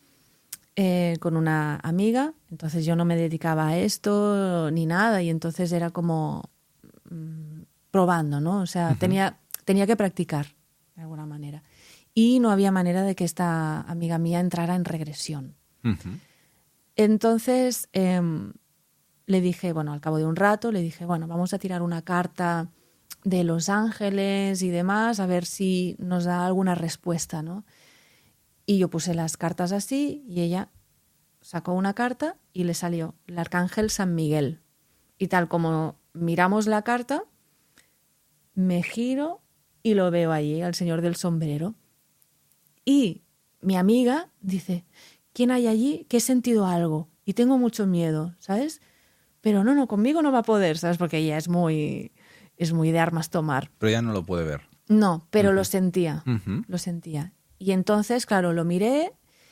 con una amiga. Entonces yo no me dedicaba a esto ni nada. Y entonces era como probando, ¿no? O sea, tenía que practicar de alguna manera. Y no había manera de que esta amiga mía entrara en regresión. Ujú. Entonces le dije, bueno, al cabo de un rato, le dije, bueno, vamos a tirar una carta de Los Ángeles y demás, a ver si nos da alguna respuesta, ¿no? Y yo puse las cartas así y ella sacó una carta y le salió el Arcángel San Miguel. Y tal como miramos la carta, me giro y lo veo allí, al señor del sombrero. Y mi amiga dice, ¿quién hay allí? Que he sentido algo y tengo mucho miedo, ¿sabes? Pero no, conmigo no va a poder, ¿sabes? Porque ella es muy de armas tomar. Pero ya no lo puede ver. No, pero lo sentía, Ujú. lo sentía. Y entonces, claro, lo miré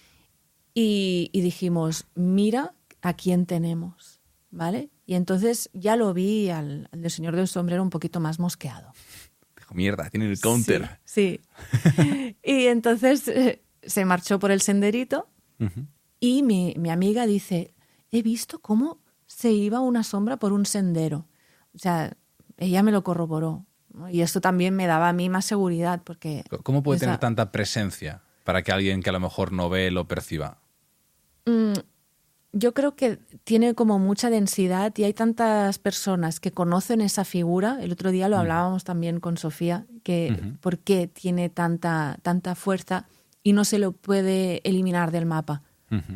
y dijimos, mira a quién tenemos, ¿vale? Y entonces ya lo vi al del señor del sombrero un poquito más mosqueado. Dijo, mierda, tiene el counter. Sí. Y entonces se marchó por el senderito Ujú. y mi amiga dice, he visto cómo se iba una sombra por un sendero. O sea, ella me lo corroboró, ¿no? Y esto también me daba a mí más seguridad porque... ¿Cómo puede esa- tener tanta presencia para que alguien que a lo mejor no ve lo perciba? Yo creo que tiene como mucha densidad y hay tantas personas que conocen esa figura. El otro día lo hablábamos también con Sofía, que por qué tiene tanta fuerza y no se lo puede eliminar del mapa. Ujú.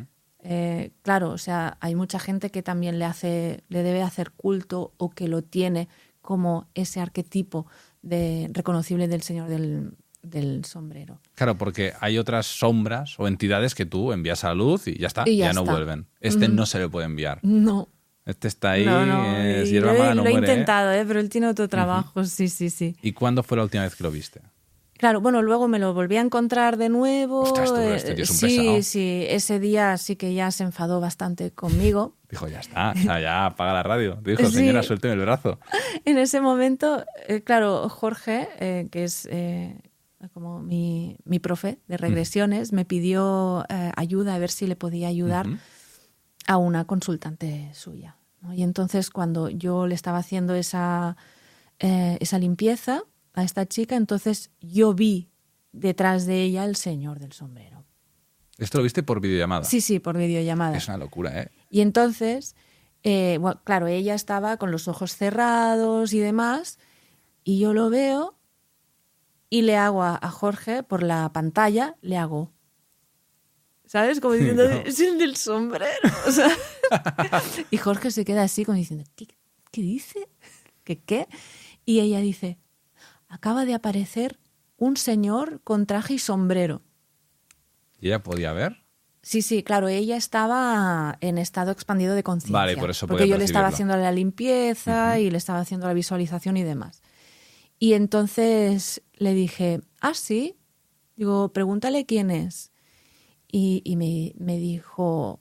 claro, o sea, hay mucha gente que también le debe hacer culto o que lo tiene como ese arquetipo reconocible del señor del sombrero. Claro, porque hay otras sombras o entidades que tú envías a la luz y ya está, Y ya no está. vuelven. Este no se le puede enviar. No. Este está ahí, Y si hierba mala no lo he muere. intentado, pero él tiene otro trabajo, sí. ¿Y cuándo fue la última vez que lo viste? Claro, bueno, luego me lo volví a encontrar de nuevo. Ostras, tú, este tío es un pesado. Sí, ese día sí que ya se enfadó bastante conmigo. Dijo, ya está, o sea, ya apaga la radio. Dijo, Sí. señora, suélteme el brazo. En ese momento, claro, Jorge, que es como mi profe de regresiones, me pidió ayuda, a ver si le podía ayudar a una consultante suya, ¿no? Y entonces cuando yo le estaba haciendo esa limpieza a esta chica, entonces yo vi detrás de ella el señor del sombrero. ¿Esto lo viste por videollamada? Sí, por videollamada. Es una locura, ¿eh? Y entonces, bueno, claro, ella estaba con los ojos cerrados y demás, y yo lo veo y le hago a Jorge por la pantalla, le hago, ¿sabes? Como diciendo, No. es el del sombrero. O sea, y Jorge se queda así como diciendo, ¿qué dice? ¿Qué? Y ella dice, acaba de aparecer un señor con traje y sombrero. ¿Y ella podía ver? Sí, claro, ella estaba en estado expandido de conciencia. Vale, por eso porque podía yo le estaba percibirlo. haciendo la limpieza y le estaba haciendo la visualización y demás. Y entonces le dije, sí, digo, pregúntale quién es. Y me dijo,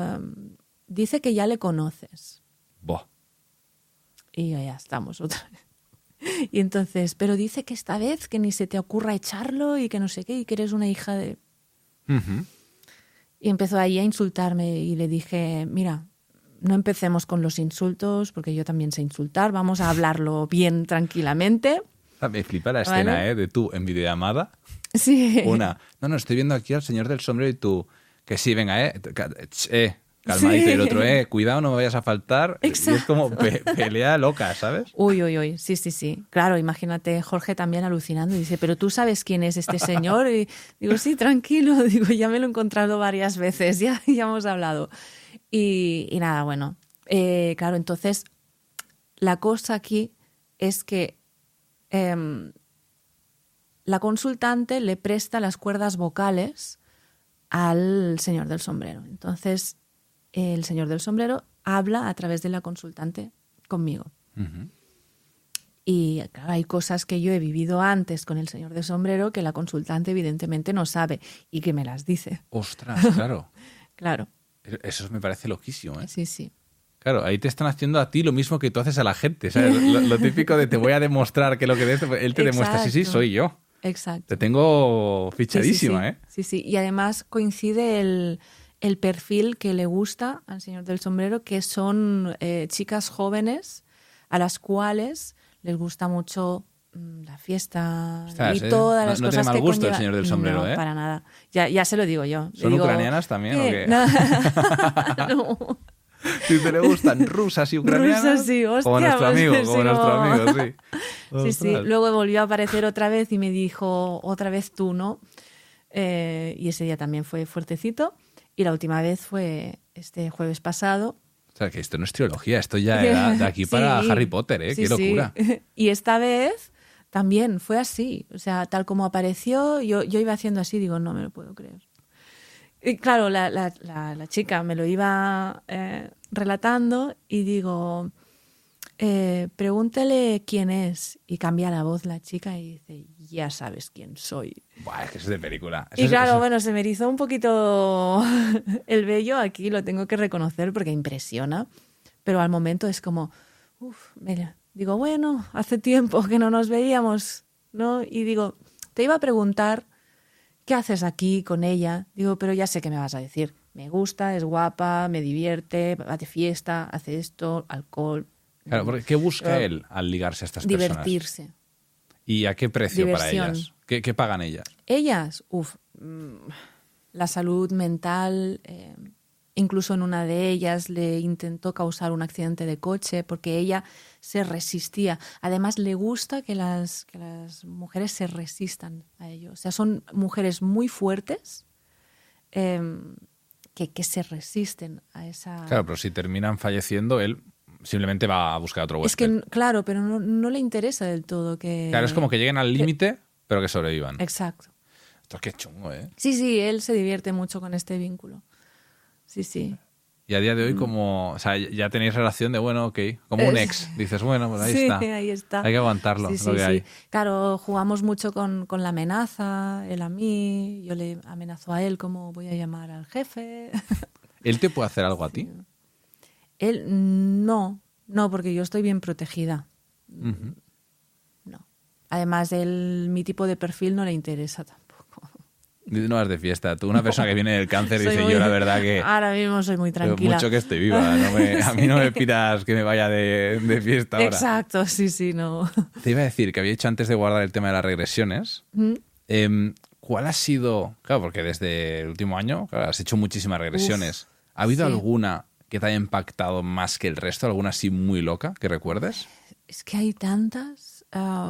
dice que ya le conoces. Buah. Y yo, ya estamos otra vez. Y entonces, pero dice que esta vez que ni se te ocurra echarlo y que no sé qué, y que eres una hija de... Ujú. Y empezó ahí a insultarme y le dije, mira, no empecemos con los insultos, porque yo también sé insultar, vamos a hablarlo bien tranquilamente. Me flipa la escena, Vale. de tú en videollamada. Sí. Una, no, estoy viendo aquí al señor del sombrero y tú, que sí, venga, calmadito. Sí. Y el otro, cuidado, no me vayas a faltar. Y es Exacto. como pelea loca, ¿sabes? Uy, sí. Claro, imagínate Jorge también alucinando y dice, pero tú sabes quién es este señor. Y digo, sí, tranquilo, digo, ya me lo he encontrado varias veces, ya hemos hablado. Y nada, bueno, claro, entonces la cosa aquí es que la consultante le presta las cuerdas vocales al señor del sombrero. Entonces, el señor del sombrero habla a través de la consultante conmigo. Ujú. Y claro, hay cosas que yo he vivido antes con el señor del sombrero que la consultante evidentemente no sabe y que me las dice. Ostras, claro. Claro, Eso me parece loquísimo, ¿eh? sí. Claro, ahí te están haciendo a ti lo mismo que tú haces a la gente. ¿Sabes? Lo típico de te voy a demostrar que lo que ves, él te demuestra, sí, Exacto. soy yo. Exacto. Te tengo fichadísima, sí. ¿eh? Sí. Y además coincide el perfil que le gusta al señor del sombrero, que son chicas jóvenes a las cuales les gusta mucho la fiesta. Ostras, y todas las no cosas tiene mal que gusto el conlleva. señor del sombrero, No, ¿eh? para nada. Ya se lo digo yo. Le ¿Son digo, ucranianas también o qué? No. Si te le gustan rusas y ucranianas. Rusas, sí, hostia, como nuestro pues, í, sí, como nuestro como- amigo, sí. Sí. Ostras. Luego volvió a aparecer otra vez y me dijo, otra vez tú, ¿no? Y ese día también fue fuertecito. Y la última vez fue este jueves pasado. O sea, que esto no es trilogía, esto ya era de aquí para Sí. Harry Potter, ¿eh? Sí, Qué locura. sí. Y esta vez también fue así. O sea, tal como apareció, yo iba haciendo así, digo, no me lo puedo creer. Y claro, la chica me lo iba relatando y digo, pregúntale quién es. Y cambia la voz la chica y dice, ya sabes quién soy. Buah, es que eso es de película. Y claro, bueno, se me erizó un poquito el vello aquí, lo tengo que reconocer porque impresiona. Pero al momento es como, mira, digo, bueno, hace tiempo que no nos veíamos, ¿no? Y digo, te iba a preguntar, ¿qué haces aquí con ella? Digo, pero ya sé qué me vas a decir. Me gusta, es guapa, me divierte, va de fiesta, hace esto, alcohol. Claro, porque ¿qué busca él al ligarse a estas personas? Divertirse. ¿Y a qué precio Diversión. para ellas? ¿Qué pagan ellas? Ellas, la salud mental, incluso en una de ellas le intentó causar un accidente de coche porque ella se resistía. Además, le gusta que las mujeres se resistan a ello. O sea, son mujeres muy fuertes que se resisten a esa... Claro, pero si terminan falleciendo, él simplemente va a buscar otro Es huésped. que, claro, pero no le interesa del todo que... Claro, es como que lleguen al límite, pero que sobrevivan. Exacto. Esto es que chungo, ¿eh? Sí, él se divierte mucho con este vínculo. Sí. Y a día de hoy, como, o sea, ya tenéis relación de, bueno, ok, como un ex. Dices, bueno, pues ahí Sí, está. ahí está. Hay que aguantarlo, Sí, lo que hay. Claro, jugamos mucho con la amenaza, él a mí, yo le amenazo a él como voy a llamar al jefe. ¿Él te puede hacer algo a ti? Él no, porque yo estoy bien protegida. Ujú. No. Además, mi tipo de perfil no le interesa tampoco. No vas de fiesta. Tú, una persona que viene del cáncer, Soy dice, muy- yo la verdad que... Ahora mismo soy muy tranquila. Mucho que estoy viva. A mí no me pidas que me vaya de fiesta ahora. Exacto, sí, no. Te iba a decir que había dicho antes de guardar el tema de las regresiones. ¿Cuál ha sido...? Claro, porque desde el último año claro, has hecho muchísimas regresiones. ¿Ha habido sí. alguna que te haya impactado más que el resto? ¿Alguna así muy loca que recuerdes? Es que hay tantas.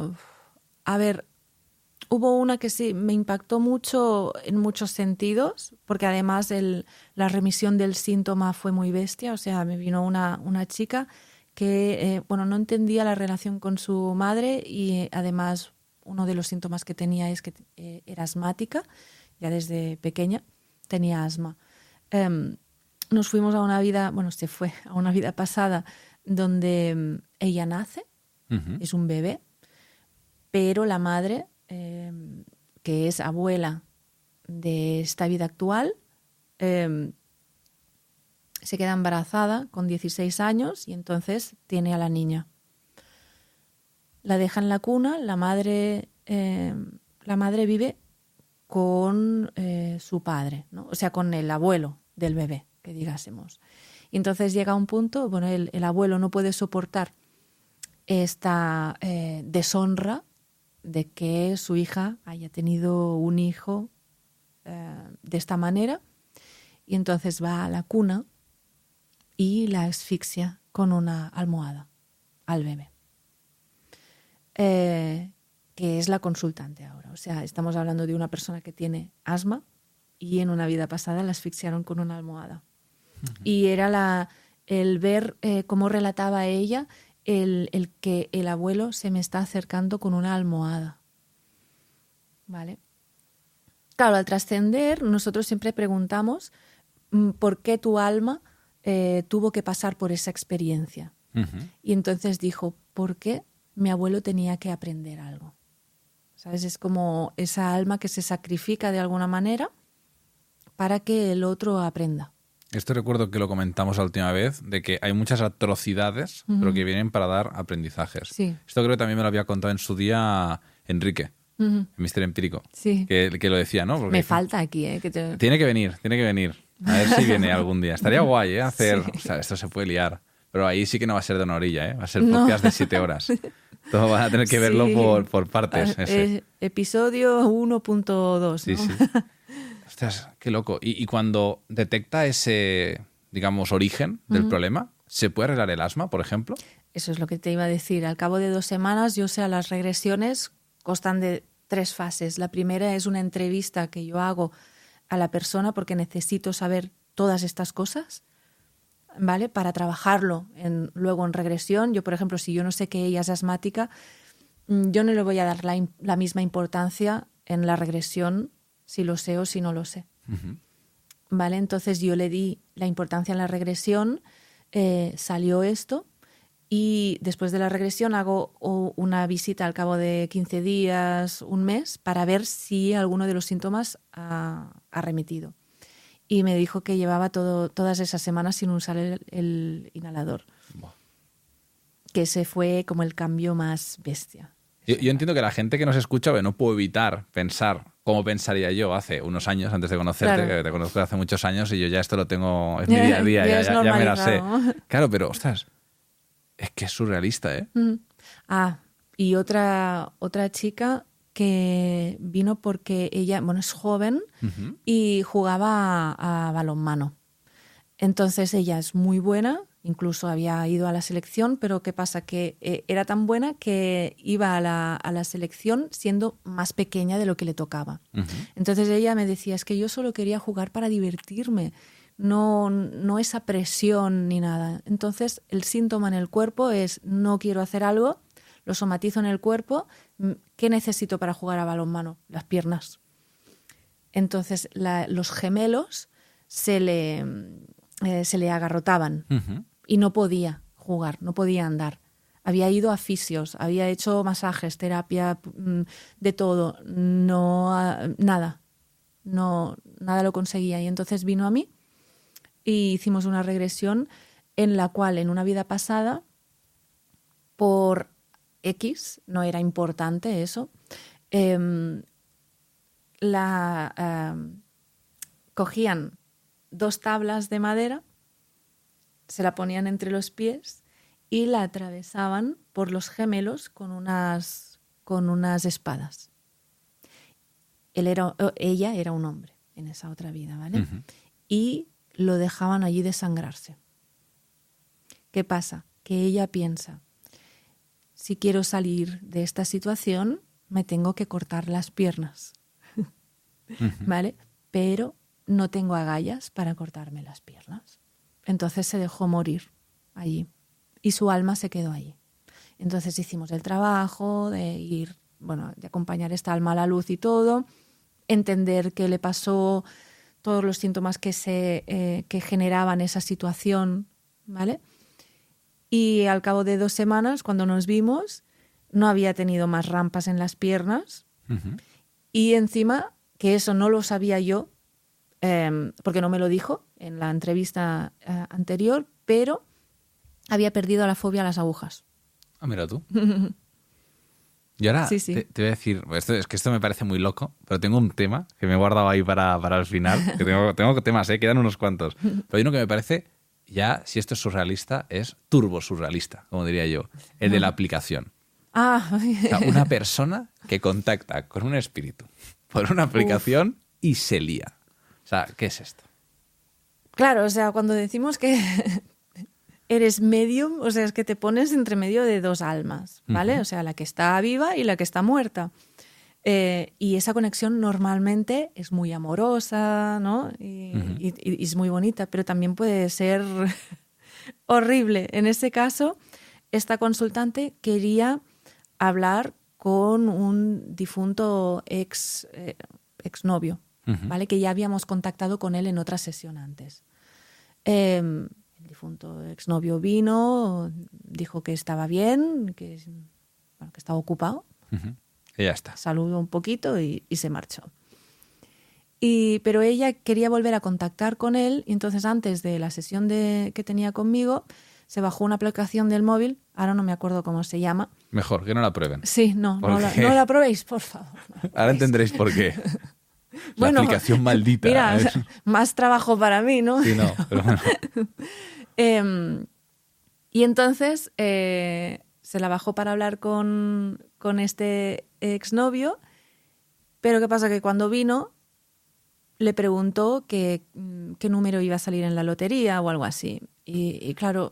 A ver, hubo una que sí me impactó mucho en muchos sentidos, porque además la remisión del síntoma fue muy bestia. O sea, me vino una chica que, no entendía la relación con su madre y además uno de los síntomas que tenía es que era asmática, ya desde pequeña tenía asma. Nos fuimos a una vida, se fue a una vida pasada donde ella nace, es un bebé, pero la madre, que es abuela de esta vida actual, se queda embarazada con 16 años y entonces tiene a la niña. La deja en la cuna, la madre vive con su padre, ¿no? O sea, con el abuelo del bebé, que digásemos. Y entonces llega un punto, el abuelo no puede soportar esta deshonra de que su hija haya tenido un hijo de esta manera, y entonces va a la cuna y la asfixia con una almohada al bebé. Que es la consultante ahora. O sea, estamos hablando de una persona que tiene asma y en una vida pasada la asfixiaron con una almohada. Y era el ver cómo relataba ella el que el abuelo se me está acercando con una almohada. ¿Vale? Claro, al trascender, nosotros siempre preguntamos por qué tu alma tuvo que pasar por esa experiencia. Y entonces dijo, ¿por qué mi abuelo tenía que aprender algo? ¿Sabes? Es como esa alma que se sacrifica de alguna manera para que el otro aprenda. Esto recuerdo que lo comentamos la última vez, de que hay muchas atrocidades, pero que vienen para dar aprendizajes. Sí. Esto creo que también me lo había contado en su día Enrique, el Mister Empírico, Sí. que lo decía, ¿no? Porque Me falta aquí, Tiene que venir. A ver si viene algún día. Estaría guay, hacer... Sí. O sea, esto se puede liar. Pero ahí sí que no va a ser de una orilla, Va a ser podcast de 7 horas. Todo van a tener que verlo Sí. por partes. Ese. Episodio 1.2, ¿no? Sí. Ostras, qué loco. Y cuando detecta ese, digamos, origen del problema, ¿se puede arreglar el asma, por ejemplo? Eso es lo que te iba a decir. Al cabo de 2 semanas, las regresiones constan de 3 fases. La primera es una entrevista que yo hago a la persona porque necesito saber todas estas cosas, ¿vale? Para trabajarlo luego en regresión. Yo, por ejemplo, si yo no sé que ella es asmática, yo no le voy a dar la misma importancia en la regresión si lo sé o si no lo sé. ¿Vale? Entonces yo le di la importancia en la regresión, salió esto, y después de la regresión hago una visita al cabo de 15 días, un mes, para ver si alguno de los síntomas ha remitido. Y me dijo que llevaba todas esas semanas sin usar el inhalador. Buah. Que ese fue como el cambio más bestia. Yo entiendo que la gente que nos escucha, no puedo evitar pensar cómo pensaría yo hace unos años, antes de conocerte, Claro. Que te conozco hace muchos años y yo ya esto lo tengo, es mi día a día, Ya es ya me la sé. normalizado. Claro, pero, ostras, es que es surrealista, ¿eh? Y otra chica que vino porque ella, es joven y jugaba a balonmano. Entonces ella es muy buena, incluso había ido a la selección, pero ¿qué pasa? Que era tan buena que iba a la selección siendo más pequeña de lo que le tocaba. Entonces ella me decía, es que yo solo quería jugar para divertirme, no esa presión ni nada. Entonces, el síntoma en el cuerpo es no quiero hacer algo, lo somatizo en el cuerpo. ¿Qué necesito para jugar a balonmano? Las piernas. Entonces, los gemelos se le agarrotaban y no podía jugar, no podía andar. Había ido a fisios, había hecho masajes, terapia, de todo. Nada lo conseguía. Y entonces vino a mí y hicimos una regresión en la cual en una vida pasada, por X, no era importante eso, cogían 2 tablas de madera, se la ponían entre los pies y la atravesaban por los gemelos con unas espadas. Ella era un hombre en esa otra vida, ¿vale? Uh-huh. Y lo dejaban allí desangrarse. ¿Qué pasa? Que ella piensa, si quiero salir de esta situación, me tengo que cortar las piernas, uh-huh. ¿Vale? Pero no tengo agallas para cortarme las piernas. Entonces se dejó morir allí y su alma se quedó allí. Entonces hicimos el trabajo de de acompañar esta alma a la luz y todo, entender qué le pasó, todos los síntomas que generaban esa situación, ¿vale? Y al cabo de 2 semanas, cuando nos vimos, no había tenido más rampas en las piernas. Uh-huh. Y encima, que eso no lo sabía yo, porque no me lo dijo en la entrevista anterior, pero había perdido la fobia a las agujas. Ah, mira tú. Y ahora sí. Te voy a decir, esto me parece muy loco, pero tengo un tema que me he guardado ahí para el final. Que tengo temas, quedan unos cuantos. Pero hay uno que me parece, ya si esto es surrealista, es turbo surrealista, como diría yo, el de la aplicación. O sea, una persona que contacta con un espíritu por una aplicación y se lía. O sea, ¿qué es esto? Claro, o sea, cuando decimos que eres medium, o sea, es que te pones entre medio de 2 almas, ¿vale? Uh-huh. O sea, la que está viva y la que está muerta. Y esa conexión normalmente es muy amorosa, ¿no? Y es muy bonita, pero también puede ser horrible. En este caso, esta consultante quería hablar con un difunto exnovio, uh-huh. ¿vale? Que ya habíamos contactado con él en otra sesión antes. El difunto exnovio vino, dijo que estaba bien, que estaba ocupado. Uh-huh. Y ya está. Saludó un poquito y se marchó. Pero ella quería volver a contactar con él y entonces antes de la sesión que tenía conmigo se bajó una aplicación del móvil, ahora no me acuerdo cómo se llama. Mejor, que no la prueben. Sí, no la probéis, por favor. Ahora entendréis por qué. La aplicación maldita. Mira, o sea, más trabajo para mí, ¿no? Sí, no, pero bueno. Y entonces se la bajó para hablar con este exnovio, pero ¿qué pasa? Que cuando vino le preguntó qué número iba a salir en la lotería o algo así. Y claro,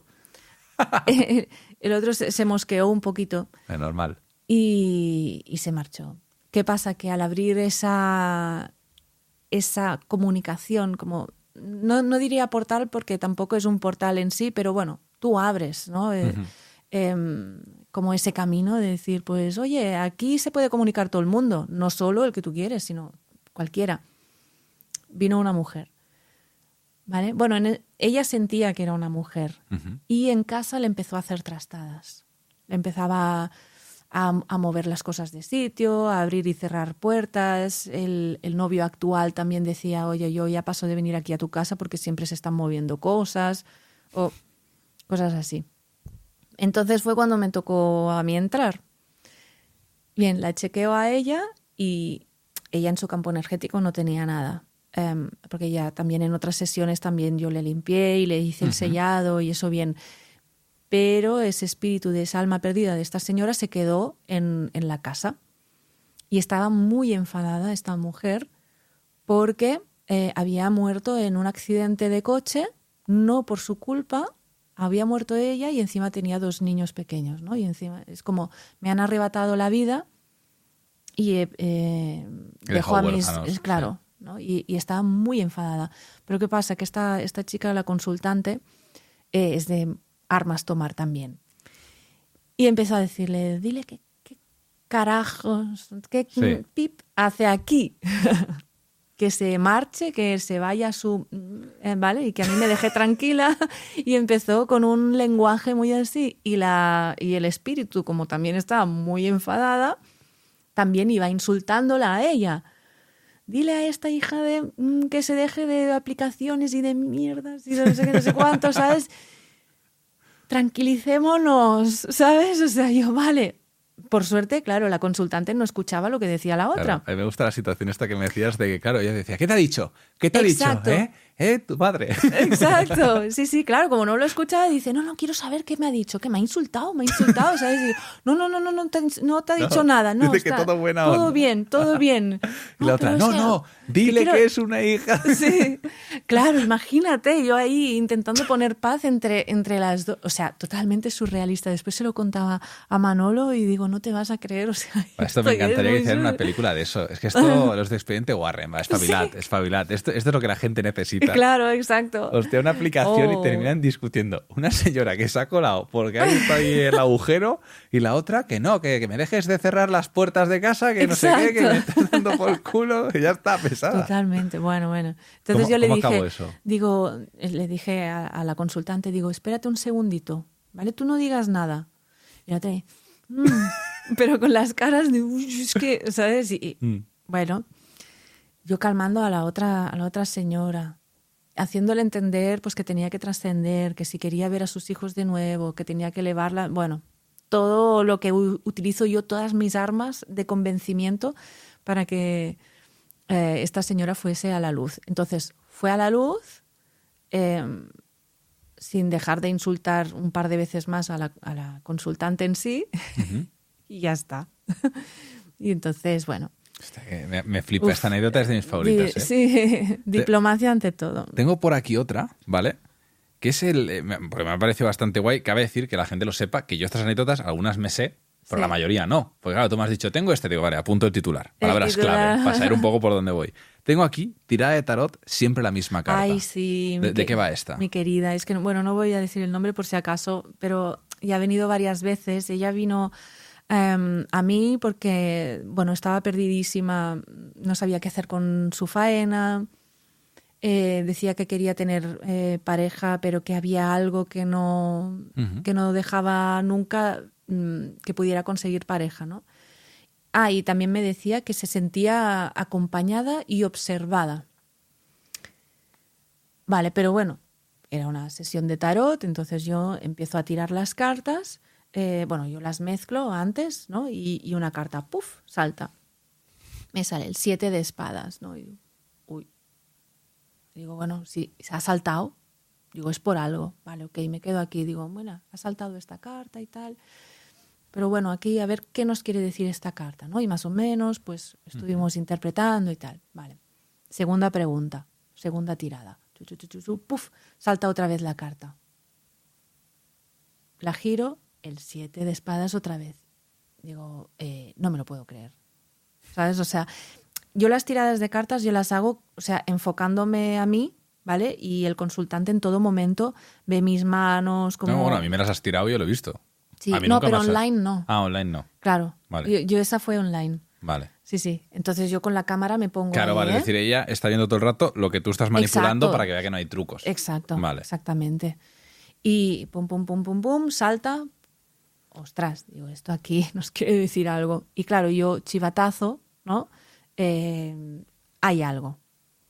el otro se mosqueó un poquito. Es normal. Y se marchó. ¿Qué pasa? Que al abrir esa comunicación, como no diría portal porque tampoco es un portal en sí, pero bueno, tú abres, ¿no? Uh-huh. Como ese camino de decir, pues, oye, aquí se puede comunicar todo el mundo, no solo el que tú quieres, sino cualquiera. Vino una mujer, ¿vale? Bueno, ella sentía que era una mujer, uh-huh. Y en casa le empezó a hacer trastadas. Le empezaba a mover las cosas de sitio, a abrir y cerrar puertas. El novio actual también decía, oye, yo ya paso de venir aquí a tu casa porque siempre se están moviendo cosas o cosas así. Entonces fue cuando me tocó a mí entrar. Bien, la chequeo a ella y ella en su campo energético no tenía nada. Porque ya también en otras sesiones también yo le limpié y le hice el sellado y eso bien. Pero ese espíritu de esa alma perdida de esta señora se quedó en la casa. Y estaba muy enfadada esta mujer porque había muerto en un accidente de coche, no por su culpa, había muerto ella y encima tenía 2 niños pequeños, ¿no? Y encima es como, me han arrebatado la vida y dejó a mis... Claro, ¿no? Y estaba muy enfadada. Pero ¿qué pasa? Que esta chica, la consultante, es de armas tomar también. Y empezó a decirle, dile qué carajos, qué pip hace aquí. Que se marche, que se vaya a su... ¿vale? Y que a mí me deje tranquila. Y empezó con un lenguaje muy así. Y el espíritu, como también estaba muy enfadada, también iba insultándola a ella. Dile a esta hija de que se deje de aplicaciones y de mierdas y de no sé cuánto, ¿sabes? Tranquilicémonos, ¿sabes? O sea, yo, vale. Por suerte, claro, la consultante no escuchaba lo que decía la otra. Claro, a mí me gusta la situación esta que me decías de que, claro, ella decía, ¿qué te ha dicho? ¿Qué te ha Exacto. dicho? Tu padre. Exacto, sí, claro, como no lo escuchaba, dice, no, quiero saber qué me ha dicho, que me ha insultado, ¿sabes? Y, no te ha dicho nada, no, dice que todo buena todo onda. todo bien. Y la otra, dile que es una hija. Sí, claro, imagínate, yo ahí intentando poner paz entre las dos, o sea, totalmente surrealista. Después se lo contaba a Manolo y digo, no te vas a creer, o sea... Esto me encantaría que hicieran una película de eso. Es que esto, los de Expediente Warren, va, espabilad. Esto es lo que la gente necesita. Claro, exacto. Hostia, una aplicación y terminan discutiendo. Una señora que se ha colado porque ha visto ahí el agujero y la otra que no, que me dejes de cerrar las puertas de casa, que no sé qué, que me estás dando por el culo, que ya está pesada. Totalmente, bueno. Entonces yo le dije, acabó eso? Le dije a la consultante, espérate un segundito, ¿vale? Tú no digas nada. Fíjate, pero con las caras de, es que, ¿sabes? Bueno, yo calmando a la otra señora, haciéndole entender pues que tenía que trascender, que si quería ver a sus hijos de nuevo, que tenía que elevarla, bueno, todo lo que utilizo yo, todas mis armas de convencimiento para que esta señora fuese a la luz. Entonces, fue a la luz sin dejar de insultar un par de veces más a la consultante en sí, y ya está. Y entonces, bueno... Me flipa, esta anécdota es de mis favoritas. Sí, diplomacia ante todo. Tengo por aquí otra, ¿vale? Que es porque me ha parecido bastante guay. Cabe decir que la gente lo sepa, que yo estas anécdotas algunas me sé, pero la mayoría no. Porque claro, tú me has dicho, tengo digo, vale, apunto el titular. Palabras clave, para saber un poco por dónde voy. Tengo aquí, tirada de tarot, siempre la misma carta. Ay, sí. ¿De qué va esta? Mi querida, es que, bueno, no voy a decir el nombre por si acaso, pero ya ha venido varias veces. Ella vino... a mí porque, bueno, estaba perdidísima, no sabía qué hacer con su faena, decía que quería tener pareja, pero que había algo que no dejaba nunca que pudiera conseguir pareja, ¿no? Y también me decía que se sentía acompañada y observada. Vale, pero bueno, era una sesión de tarot, entonces yo empiezo a tirar las cartas. Yo las mezclo antes, ¿no? Y una carta, ¡puf!, salta. Me sale el 7 de espadas, ¿no? Y, uy. Digo, bueno, si se ha saltado, digo, es por algo. Vale, ok, me quedo aquí. Digo, bueno, ha saltado esta carta y tal. Pero bueno, aquí a ver qué nos quiere decir esta carta, ¿no? Y más o menos, pues, estuvimos interpretando y tal. Vale. Segunda pregunta, segunda tirada. ¡Puf! Salta otra vez la carta. La giro... el 7 de espadas otra vez. Digo, no me lo puedo creer. ¿Sabes? O sea, yo las tiradas de cartas yo las hago, o sea, enfocándome a mí, ¿vale? Y el consultante en todo momento ve mis manos como... No, bueno, a mí me las has tirado y yo lo he visto. Sí, no, pero online no. Online no. Claro. Vale. Yo esa fue online. Vale. Sí. Entonces yo con la cámara me pongo Claro, ahí, vale. Es decir, ella está viendo todo el rato lo que tú estás manipulando. Exacto. Para que vea que no hay trucos. Exacto. Vale. Exactamente. Y pum, pum, pum, pum, pum, salta... Ostras, digo, esto aquí nos quiere decir algo. Y claro, yo chivatazo, ¿no? Hay algo.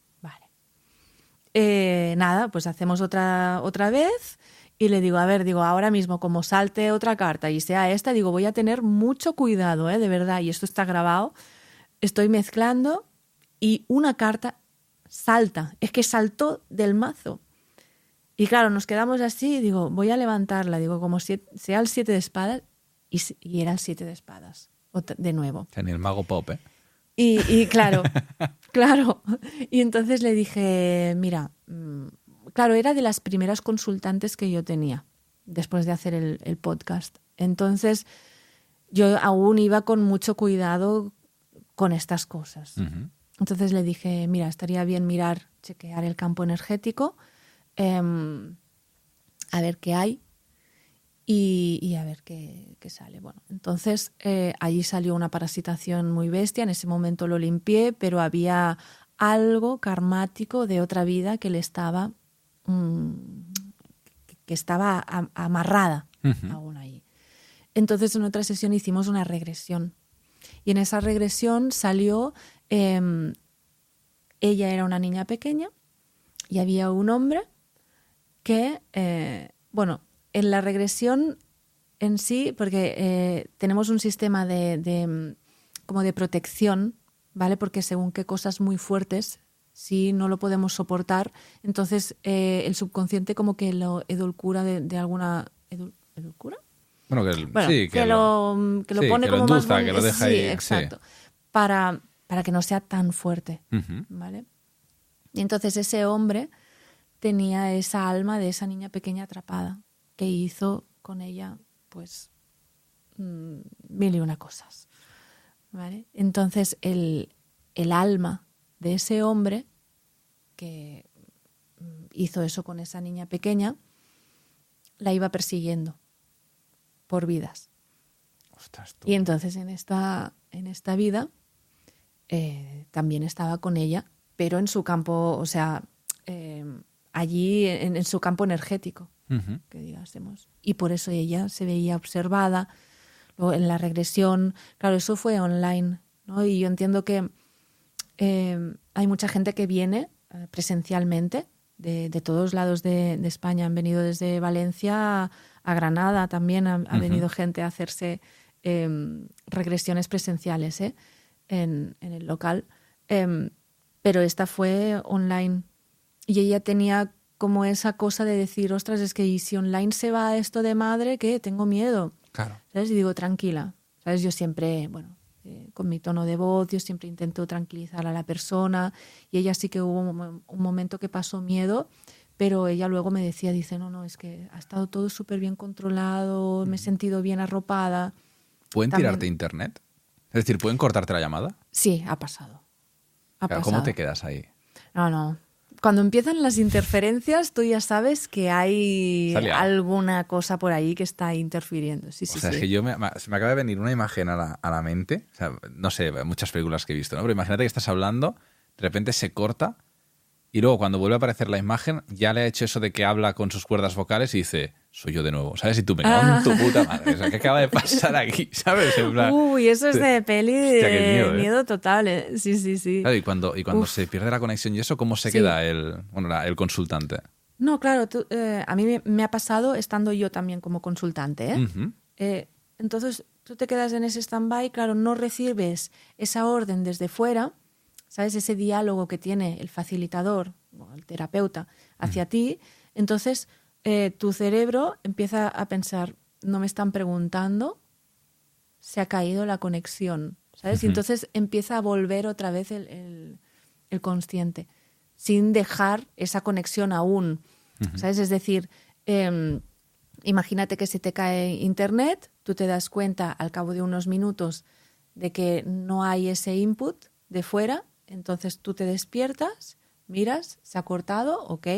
Vale. Nada, pues hacemos otra vez y le digo, a ver, digo, ahora mismo como salte otra carta y sea esta, digo, voy a tener mucho cuidado, de verdad, y esto está grabado. Estoy mezclando y una carta salta. Es que saltó del mazo. Y claro, nos quedamos así, digo, voy a levantarla, digo, como sea el 7 de espadas, y era el 7 de espadas, de nuevo. O sea, ni el mago pop, ¿eh? Y claro, claro. Y entonces le dije, mira, claro, era de las primeras consultantes que yo tenía, después de hacer el podcast. Entonces, yo aún iba con mucho cuidado con estas cosas. Entonces le dije, mira, estaría bien chequear el campo energético, a ver qué hay y a ver qué sale. Bueno, entonces allí salió una parasitación muy bestia, en ese momento lo limpié, pero había algo karmático de otra vida que le estaba, que estaba amarrada aún ahí. Entonces en otra sesión hicimos una regresión y en esa regresión salió, ella era una niña pequeña y había un hombre que, en la regresión en sí, porque tenemos un sistema como de protección, ¿vale? Porque según qué cosas muy fuertes, si no lo podemos soportar, entonces el subconsciente como que lo edulcura de alguna... ¿Edulcura? Bueno, que lo pone como endulza, más... que lo deja sí, ahí. Exacto. Sí. Para que no sea tan fuerte, Uh-huh. ¿vale? Y entonces ese hombre tenía esa alma de esa niña pequeña atrapada, que hizo con ella, pues, mil y una cosas, ¿vale? Entonces el alma de ese hombre que hizo eso con esa niña pequeña la iba persiguiendo por vidas. Ostras, tú. Y entonces en esta vida también estaba con ella, pero en su campo, o sea, allí en su campo energético, Uh-huh. que digásemos. Y por eso ella se veía observada. Luego en la regresión, claro, eso fue online, ¿no? Y yo entiendo que hay mucha gente que viene presencialmente de todos lados de España. Han venido desde Valencia a Granada también, ha Uh-huh. venido gente a hacerse regresiones presenciales en el local. Pero esta fue online y ella tenía como esa cosa de decir, ostras, es que ¿y si online se va esto de madre? ¿Qué? Tengo miedo. Claro. ¿Sabes? Y digo, tranquila. ¿Sabes? Yo siempre, con mi tono de voz, yo siempre intento tranquilizar a la persona y ella sí que hubo un momento que pasó miedo, pero ella luego me decía, dice, no, es que ha estado todo súper bien controlado, me he sentido bien arropada. ¿Pueden También... tirarte internet? Es decir, ¿pueden cortarte la llamada? Sí, ha pasado. Claro, ¿cómo te quedas ahí? No. Cuando empiezan las interferencias, tú ya sabes que hay alguna cosa por ahí que está interfiriendo. Sí, o sea, es que se me acaba de venir una imagen a la mente. O sea, no sé, muchas películas que he visto, ¿no? Pero imagínate que estás hablando, de repente se corta y luego cuando vuelve a aparecer la imagen ya le ha hecho eso de que habla con sus cuerdas vocales y dice, soy yo de nuevo, ¿sabes? Y tú me cago en tu puta madre. O sea, ¿qué acaba de pasar aquí? ¿Sabes? En plan, uy, eso es de peli de hostia, qué miedo, total. Sí. Claro, y cuando se pierde la conexión y eso, ¿cómo se queda el consultante? No, claro, a mí me ha pasado estando yo también como consultante. Uh-huh. Entonces tú te quedas en ese stand-by, claro, no recibes esa orden desde fuera, ¿sabes? Ese diálogo que tiene el facilitador o el terapeuta hacia ti. Entonces tu cerebro empieza a pensar, no me están preguntando, se ha caído la conexión, ¿sabes? Y entonces empieza a volver otra vez el consciente, sin dejar esa conexión aún, ¿sabes? Es decir, imagínate que se te cae internet, tú te das cuenta al cabo de unos minutos de que no hay ese input de fuera, entonces tú te despiertas, miras, se ha cortado, ok,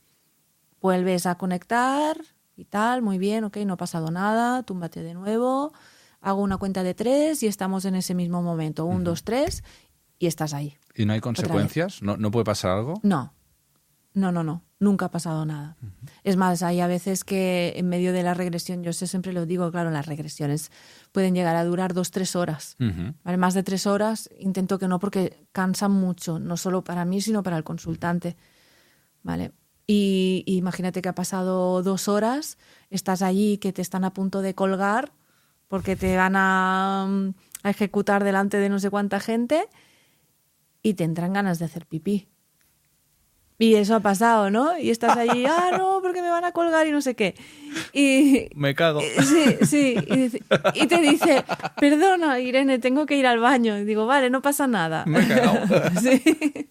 vuelves a conectar y tal, muy bien, ok, no ha pasado nada, túmbate de nuevo, hago una cuenta de 3 y estamos en ese mismo momento, 1, 2, 3 y estás ahí. ¿Y no hay consecuencias? ¿No puede pasar algo? No, nunca ha pasado nada. Es más, hay a veces que en medio de la regresión, yo siempre lo digo, claro, las regresiones pueden llegar a durar 2-3 horas. ¿Vale? Más de 3 horas intento que no, porque cansan mucho, no solo para mí, sino para el consultante. ¿Vale? Y imagínate que ha pasado 2 horas, estás allí que te están a punto de colgar porque te van a ejecutar delante de no sé cuánta gente y te entran ganas de hacer pipí. Y eso ha pasado, ¿no? Y estás allí, no, porque me van a colgar y no sé qué. Y me cago. Sí. Y te dice, perdona, Irene, tengo que ir al baño. Y digo, vale, no pasa nada. Me he cagado. Sí.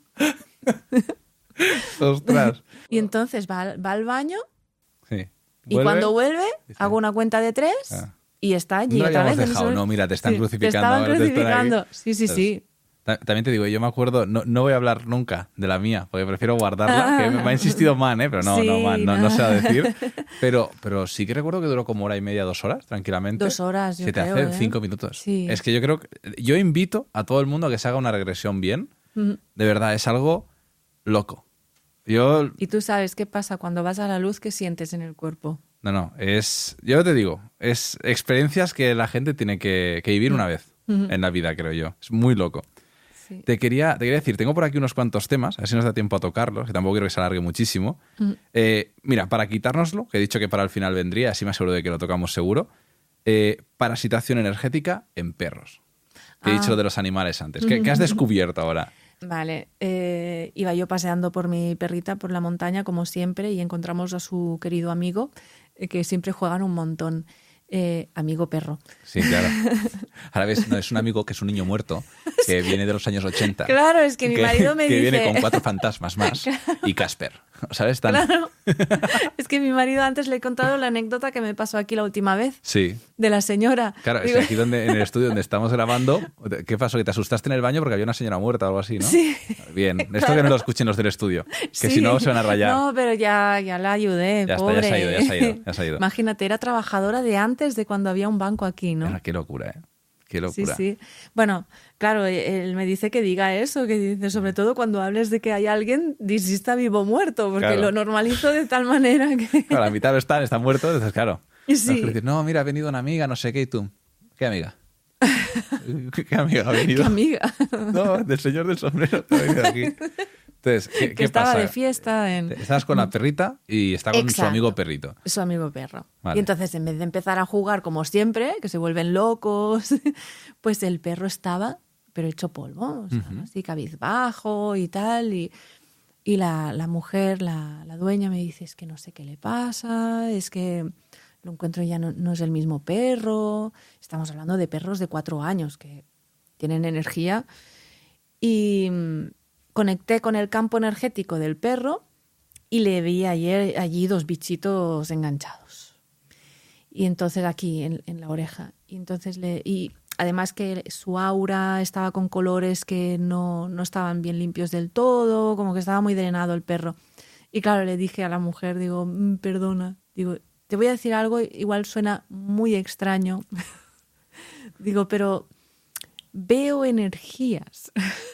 Ostras. Y entonces va al baño. Sí. Y cuando vuelve, hago una cuenta de 3 y está allí no otra vez. Dejado, no, mira, te están crucificando. Te estaban crucificando. Sí. También te digo, yo me acuerdo, no voy a hablar nunca de la mía, porque prefiero guardarla, que me ha insistido Man, pero no, Sí, no, Man, no se va a decir. Pero sí que recuerdo que duró como 1 hora y media, 2 horas, tranquilamente. 2 horas, yo Se te creo, hace 5 minutos. Sí. Es que yo creo que... Yo invito a todo el mundo a que se haga una regresión bien. De verdad, es algo loco. ¿Y tú sabes qué pasa cuando vas a la luz? ¿Qué sientes en el cuerpo? No, yo te digo, es experiencias que la gente tiene que vivir una vez en la vida, creo yo. Es muy loco. Sí. Te quería decir, tengo por aquí unos cuantos temas, así nos da tiempo a tocarlos, que tampoco quiero que se alargue muchísimo. Mira, para quitárnoslo, que he dicho que para el final vendría, así me aseguro de que lo tocamos seguro, parasitación energética en perros. Te he dicho lo de los animales antes. ¿Qué has descubierto ahora? Vale, iba yo paseando por mi perrita por la montaña, como siempre, y encontramos a su querido amigo, que siempre juegan un montón. Amigo perro. Sí, claro. Ahora ves, no, es un amigo que es un niño muerto, que viene de los años 80. Claro, es que mi marido me que dice... viene con 4 fantasmas más, claro. Y Casper. ¿Sabes? Claro. Es que mi marido antes le he contado la anécdota que me pasó aquí la última vez. Sí. De la señora. Claro, es que aquí en el estudio donde estamos grabando, ¿qué pasó? Que te asustaste en el baño porque había una señora muerta o algo así, ¿no? Sí. Bien, esto que no lo escuchen los del estudio, que Sí. si no se van a rayar. No, pero ya la ayudé, Ya pobre. está, ya se ha ido. Imagínate, era trabajadora de antes de cuando había un banco aquí, ¿no? Qué locura, ¿eh? Qué locura. Sí. Bueno, claro, él me dice que diga eso, que dice, sobre todo cuando hables de que hay alguien, di si está vivo o muerto, porque Claro. lo normalizo de tal manera que... Claro, la mitad lo está muerto, entonces claro. Sí. Dices, no, mira, ha venido una amiga, no sé qué, y tú, ¿qué amiga? ¿Qué amiga ha venido? ¿Qué amiga? No, del señor del sombrero que ha venido aquí. Entonces, ¿qué que estaba pasa? de fiesta en... Estabas con la perrita y está con su Exacto. amigo perrito. Su amigo perro. Vale. Y entonces, en vez de empezar a jugar como siempre, que se vuelven locos, pues el perro estaba, pero hecho polvo, o sea, así cabizbajo y tal. Y la mujer, la dueña, me dice, es que no sé qué le pasa, es que lo encuentro ya no es el mismo perro. Estamos hablando de perros de 4 años que tienen energía. Y conecté con el campo energético del perro y le vi allí 2 bichitos enganchados. Y entonces aquí en la oreja. Y entonces y además que su aura estaba con colores que no estaban bien limpios del todo, como que estaba muy drenado el perro. Y claro, le dije a la mujer, digo, perdona, digo, te voy a decir algo, igual suena muy extraño. Digo, pero veo energías.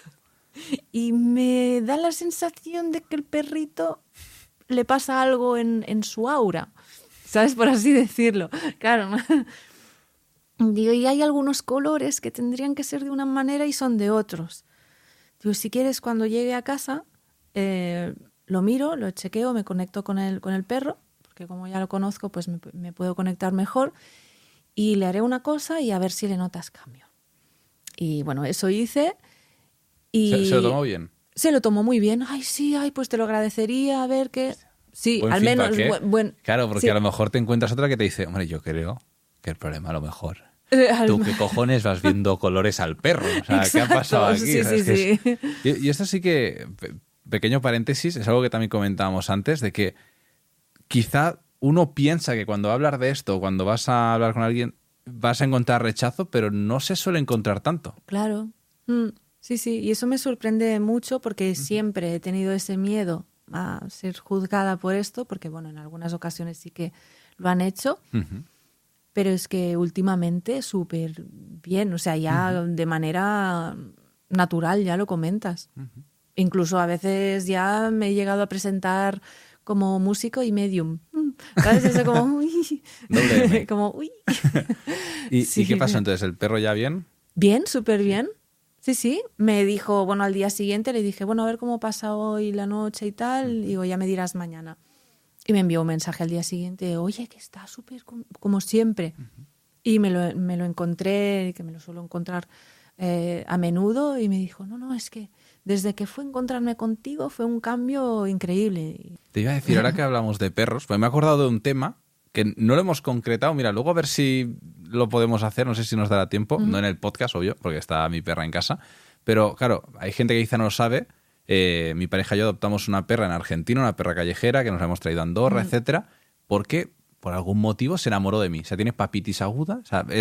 Y me da la sensación de que el perrito le pasa algo en su aura, ¿sabes? Por así decirlo. Claro, ¿no? Digo, y hay algunos colores que tendrían que ser de una manera y son de otros. Digo, si quieres, cuando llegue a casa, lo miro, lo chequeo, me conecto con el perro, porque como ya lo conozco, pues me puedo conectar mejor, y le haré una cosa y a ver si le notas cambio. Y bueno, eso hice. Y ¿Se lo tomó bien? Se lo tomó muy bien. Ay, sí, pues te lo agradecería, a ver qué... Sí, Buen al menos... feedback, ¿eh? Claro, porque sí. a lo mejor te encuentras otra que te dice, hombre, yo creo que el problema a lo mejor... ¿Tú qué cojones vas viendo colores al perro? O sea, Exacto, ¿qué ha pasado aquí? Sí, O sea, sí. Y esto sí que, pequeño paréntesis, es algo que también comentábamos antes, de que quizá uno piensa que cuando va a hablar de esto, cuando vas a hablar con alguien, vas a encontrar rechazo, pero no se suele encontrar tanto. Claro. Sí, y eso me sorprende mucho porque siempre he tenido ese miedo a ser juzgada por esto, porque bueno, en algunas ocasiones sí que lo han hecho, pero es que últimamente súper bien, o sea, ya de manera natural ya lo comentas. Incluso a veces ya me he llegado a presentar como músico y medium. ¿Sabes? Eso como, uy. Doble M. Como, uy. ¿Y Sí. qué pasó entonces? ¿El perro ya bien? Bien, súper bien. Sí. Me dijo, bueno, al día siguiente le dije, bueno, a ver cómo pasa hoy la noche y tal. Digo, ya me dirás mañana. Y me envió un mensaje al día siguiente, oye, que está súper como siempre. Y me lo encontré, que me lo suelo encontrar a menudo, y me dijo, no, es que desde que fue a encontrarme contigo fue un cambio increíble. Te iba a decir, ahora que hablamos de perros, pues me he acordado de un tema que no lo hemos concretado. Mira, luego a ver si lo podemos hacer, no sé si nos dará tiempo, no en el podcast, obvio, porque está mi perra en casa. Pero claro, hay gente que quizá no lo sabe. Mi pareja y yo adoptamos una perra en Argentina, una perra callejera que nos la hemos traído a Andorra, etcétera, porque por algún motivo se enamoró de mí. O sea, tiene papitis aguda, o sea, es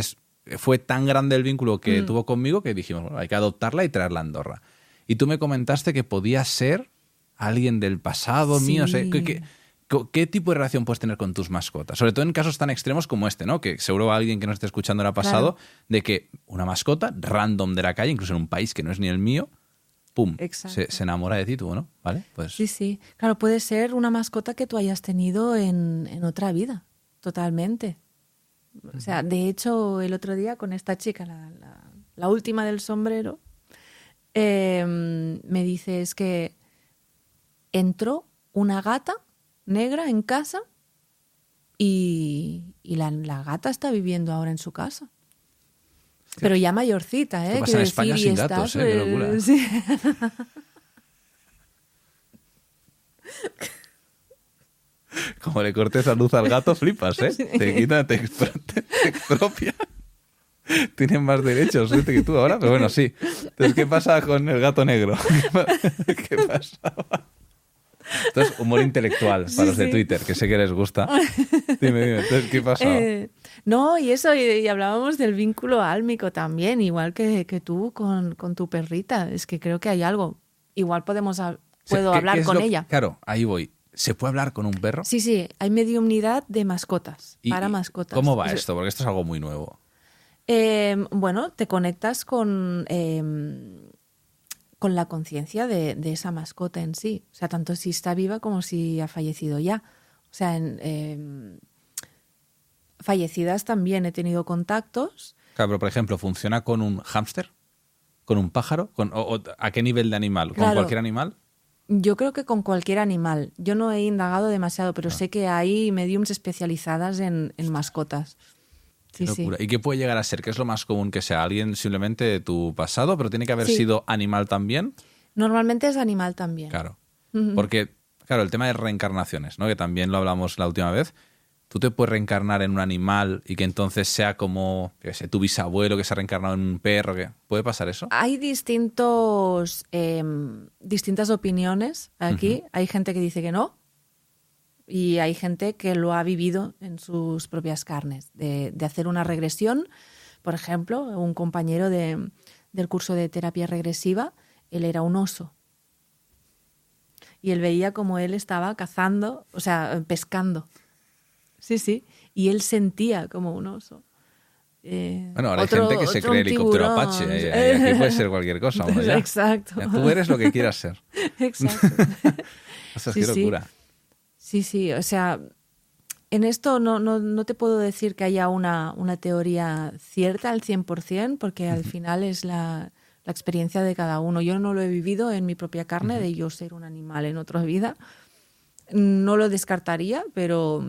fue tan grande el vínculo que tuvo conmigo que dijimos, bueno, hay que adoptarla y traerla a Andorra. Y tú me comentaste que podía ser alguien del pasado mío. O sea, ¿qué tipo de relación puedes tener con tus mascotas? Sobre todo en casos tan extremos como este, ¿no? Que seguro a alguien que nos esté escuchando le ha pasado, de que una mascota random de la calle, incluso en un país que no es ni el mío, ¡pum!, se enamora de ti, tú, ¿no? ¿Vale? Pues... Sí. Claro, puede ser una mascota que tú hayas tenido en otra vida, totalmente. O sea, de hecho, el otro día con esta chica, la última del sombrero, me dices que entró una gata negra en casa y la gata está viviendo ahora en su casa. Hostia. Pero ya mayorcita, ¿eh? Esto pasa en España sin gatos, ¿eh? Qué locura. Sí. Como le cortes la luz al gato, flipas, ¿eh? Sí. Te quita, te expropia. Tienen más derechos que tú ahora, pero bueno, sí. Entonces, ¿qué pasa con el gato negro? ¿Qué pasaba? Esto es humor intelectual para los de Twitter, que sé que les gusta. Dime, entonces, ¿qué pasó? No, y eso, y hablábamos del vínculo álmico también, igual que tú con tu perrita. Es que creo que hay algo. Igual puedo hablar con ella. Claro, ahí voy. ¿Se puede hablar con un perro? Sí, hay mediumnidad de mascotas, para mascotas. ¿Cómo va esto? Porque esto es algo muy nuevo. Bueno, te conectas con la conciencia de esa mascota en sí. O sea, tanto si está viva como si ha fallecido ya. O sea, fallecidas también he tenido contactos. Claro, pero por ejemplo, ¿funciona con un hámster? ¿Con un pájaro? ¿A qué nivel de animal? ¿Con cualquier animal? Yo creo que con cualquier animal. Yo no he indagado demasiado, pero sé que hay mediums especializadas en mascotas. Qué locura. ¿Y qué puede llegar a ser? ¿Qué es lo más común que sea? ¿Alguien simplemente de tu pasado, pero tiene que haber sido animal también? Normalmente es animal también. Claro. Porque, claro, el tema de reencarnaciones, ¿no? Que también lo hablamos la última vez. Tú te puedes reencarnar en un animal y que entonces sea como, qué sé, tu bisabuelo que se ha reencarnado en un perro. ¿Puede pasar eso? Hay distintas opiniones aquí. Hay gente que dice que no. Y hay gente que lo ha vivido en sus propias carnes, de hacer una regresión. Por ejemplo, un compañero del curso de terapia regresiva, él era un oso. Y él veía como él estaba cazando, o sea, pescando. Sí. Y él sentía como un oso. Bueno, ahora hay gente que se cree helicóptero Apache. Aquí puede ser cualquier cosa. Hombre, ya. Exacto. Ya, tú eres lo que quieras ser. Exacto. O sea, qué locura. Sí, o sea, en esto no te puedo decir que haya una teoría cierta al 100%, porque al final es la experiencia de cada uno. Yo no lo he vivido en mi propia carne, de yo ser un animal en otra vida. No lo descartaría, pero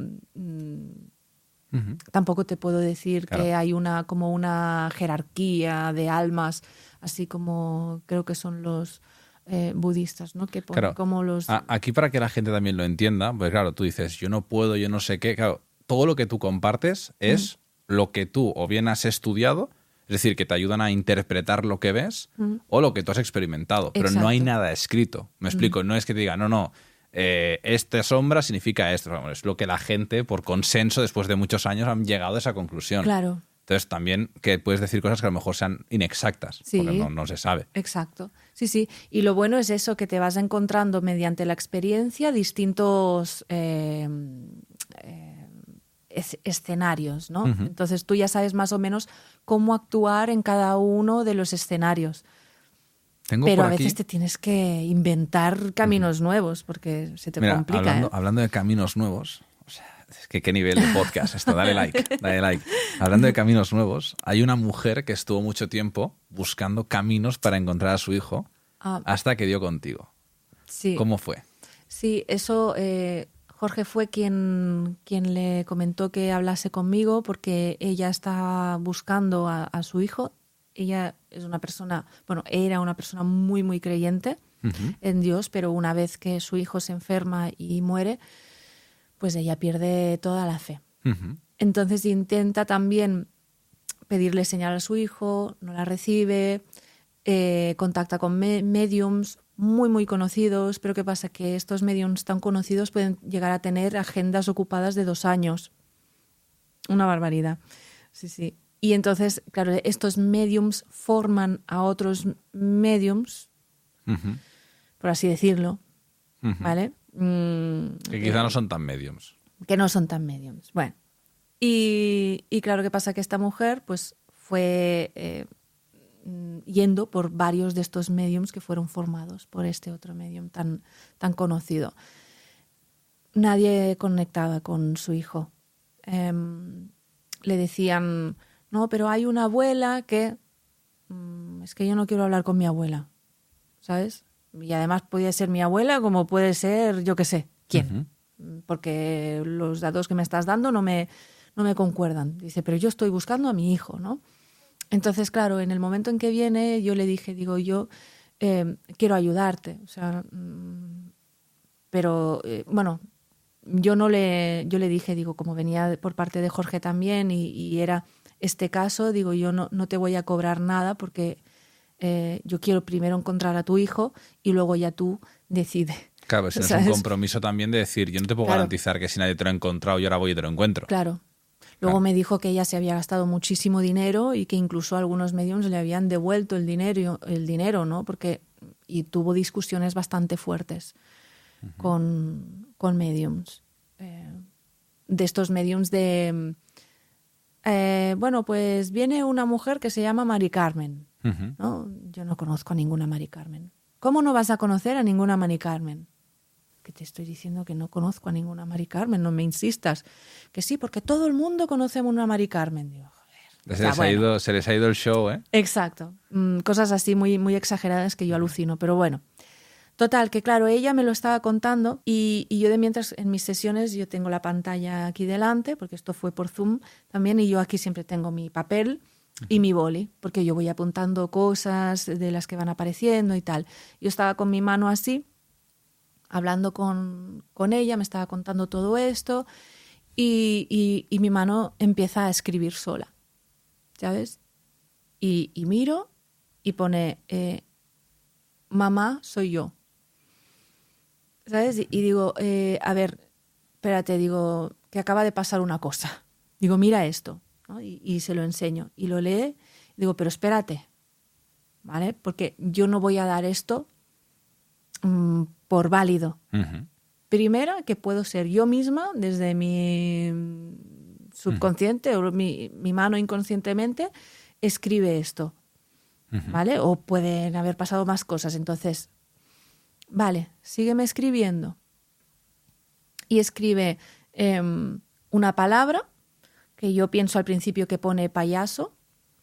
tampoco te puedo decir que hay como una jerarquía de almas, así como creo que son los... budistas, ¿no? Que ponen como los... Aquí para que la gente también lo entienda, pues claro, tú dices, yo no puedo, yo no sé qué. Claro, todo lo que tú compartes es lo que tú o bien has estudiado, es decir, que te ayudan a interpretar lo que ves, o lo que tú has experimentado. Pero no hay nada escrito. Me explico, no es que te diga, no, esta sombra significa esto. Es lo que la gente, por consenso, después de muchos años, han llegado a esa conclusión. Claro. Entonces también que puedes decir cosas que a lo mejor sean inexactas, porque no se sabe. Exacto. Sí. Y lo bueno es eso, que te vas encontrando mediante la experiencia distintos escenarios, ¿no? Entonces tú ya sabes más o menos cómo actuar en cada uno de los escenarios. Pero a veces te tienes que inventar caminos nuevos porque se te complica. Hablando de caminos nuevos... Es que qué nivel de podcast esto, dale like. Hablando de caminos nuevos, hay una mujer que estuvo mucho tiempo buscando caminos para encontrar a su hijo hasta que dio contigo. Sí. ¿Cómo fue? Sí, eso Jorge fue quien le comentó que hablase conmigo porque ella está buscando a su hijo. Ella es una persona, era una persona muy, muy creyente en Dios, pero una vez que su hijo se enferma y muere, pues ella pierde toda la fe. Entonces intenta también pedirle señal a su hijo, no la recibe, contacta con mediums muy, muy conocidos, pero ¿qué pasa? Que estos mediums tan conocidos pueden llegar a tener agendas ocupadas de 2 años. Una barbaridad. Sí. Y entonces, claro, estos mediums forman a otros mediums, por así decirlo, ¿vale? Que quizá no son tan mediums. Que no son tan mediums. Bueno, y claro, ¿qué pasa? Que esta mujer pues fue yendo por varios de estos mediums que fueron formados por este otro medium tan conocido. Nadie conectaba con su hijo. Le decían, no, pero hay una abuela que... es que yo no quiero hablar con mi abuela, ¿sabes? Y además puede ser mi abuela como puede ser, yo qué sé, quién. Porque los datos que me estás dando no me concuerdan. Dice, pero yo estoy buscando a mi hijo, ¿no? Entonces, claro, en el momento en que viene, yo le dije, digo, yo quiero ayudarte. O sea, pero, bueno, yo le dije, digo, como venía por parte de Jorge también y era este caso, digo, yo no te voy a cobrar nada porque yo quiero primero encontrar a tu hijo y luego ya tú decides. Claro, pues es un compromiso también de decir, yo no te puedo garantizar que si nadie te lo ha encontrado, yo ahora voy y te lo encuentro. Claro. Luego me dijo que ella se había gastado muchísimo dinero y que incluso algunos mediums le habían devuelto el dinero, ¿no? Y tuvo discusiones bastante fuertes con mediums. De estos mediums de... bueno, pues viene una mujer que se llama Mari Carmen, ¿no? Yo no conozco a ninguna Mari Carmen. ¿Cómo no vas a conocer a ninguna Mari Carmen? Que te estoy diciendo que no conozco a ninguna Mari Carmen, no me insistas. Que sí, porque todo el mundo conoce a una Mari Carmen. Digo, joder. Se les ha ido el show, ¿eh? Exacto. Cosas así muy, muy exageradas que yo alucino, pero bueno. Total, que claro, ella me lo estaba contando y yo de mientras en mis sesiones yo tengo la pantalla aquí delante, porque esto fue por Zoom también, y yo aquí siempre tengo mi papel y mi boli, porque yo voy apuntando cosas de las que van apareciendo y tal. Yo estaba con mi mano así, hablando con ella, me estaba contando todo esto y mi mano empieza a escribir sola, ¿sabes? Y miro y pone, mamá, soy yo. ¿Sabes? Y digo, a ver, espérate, digo, que acaba de pasar una cosa. Digo, mira esto, ¿no? Y se lo enseño. Y lo lee, y digo, pero espérate, ¿vale? Porque yo no voy a dar esto por válido. Primera, que puedo ser yo misma, desde mi subconsciente o mi mano inconscientemente, escribe esto, ¿vale? O pueden haber pasado más cosas. Entonces, vale, sígueme escribiendo. Y escribe una palabra que yo pienso al principio que pone payaso.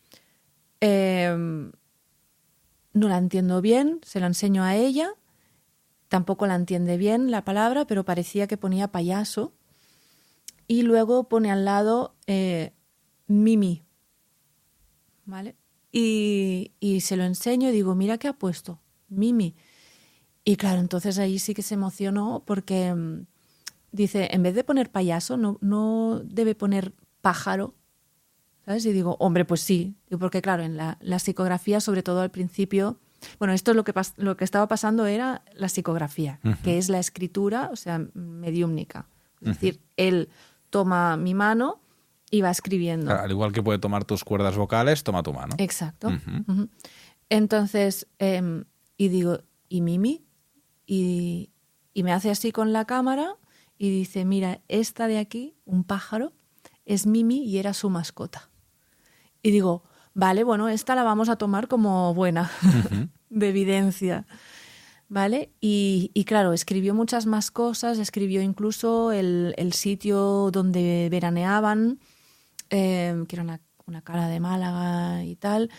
No la entiendo bien, se la enseño a ella. Tampoco la entiende bien la palabra, pero parecía que ponía payaso. Y luego pone al lado Mimi, ¿vale? Y se lo enseño y digo, mira qué ha puesto, Mimi. Y claro, entonces ahí sí que se emocionó porque dice, en vez de poner payaso, no debe poner pájaro, ¿sabes? Y digo, hombre, pues sí, porque claro, en la psicografía, sobre todo al principio, bueno, esto es lo que estaba pasando era la psicografía, que es la escritura, o sea, mediúmnica. Es decir, él toma mi mano y va escribiendo. Al igual que puede tomar tus cuerdas vocales, toma tu mano. Exacto. Entonces, y digo, ¿y Mimi? Y me hace así con la cámara y dice, mira, esta de aquí, un pájaro, es Mimi y era su mascota. Y digo, vale, bueno, esta la vamos a tomar como buena, de evidencia, ¿vale? Y claro, escribió muchas más cosas, escribió incluso el sitio donde veraneaban, que era una cala de Málaga y tal.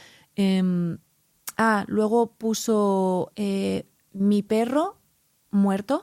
Luego puso mi perro muerto.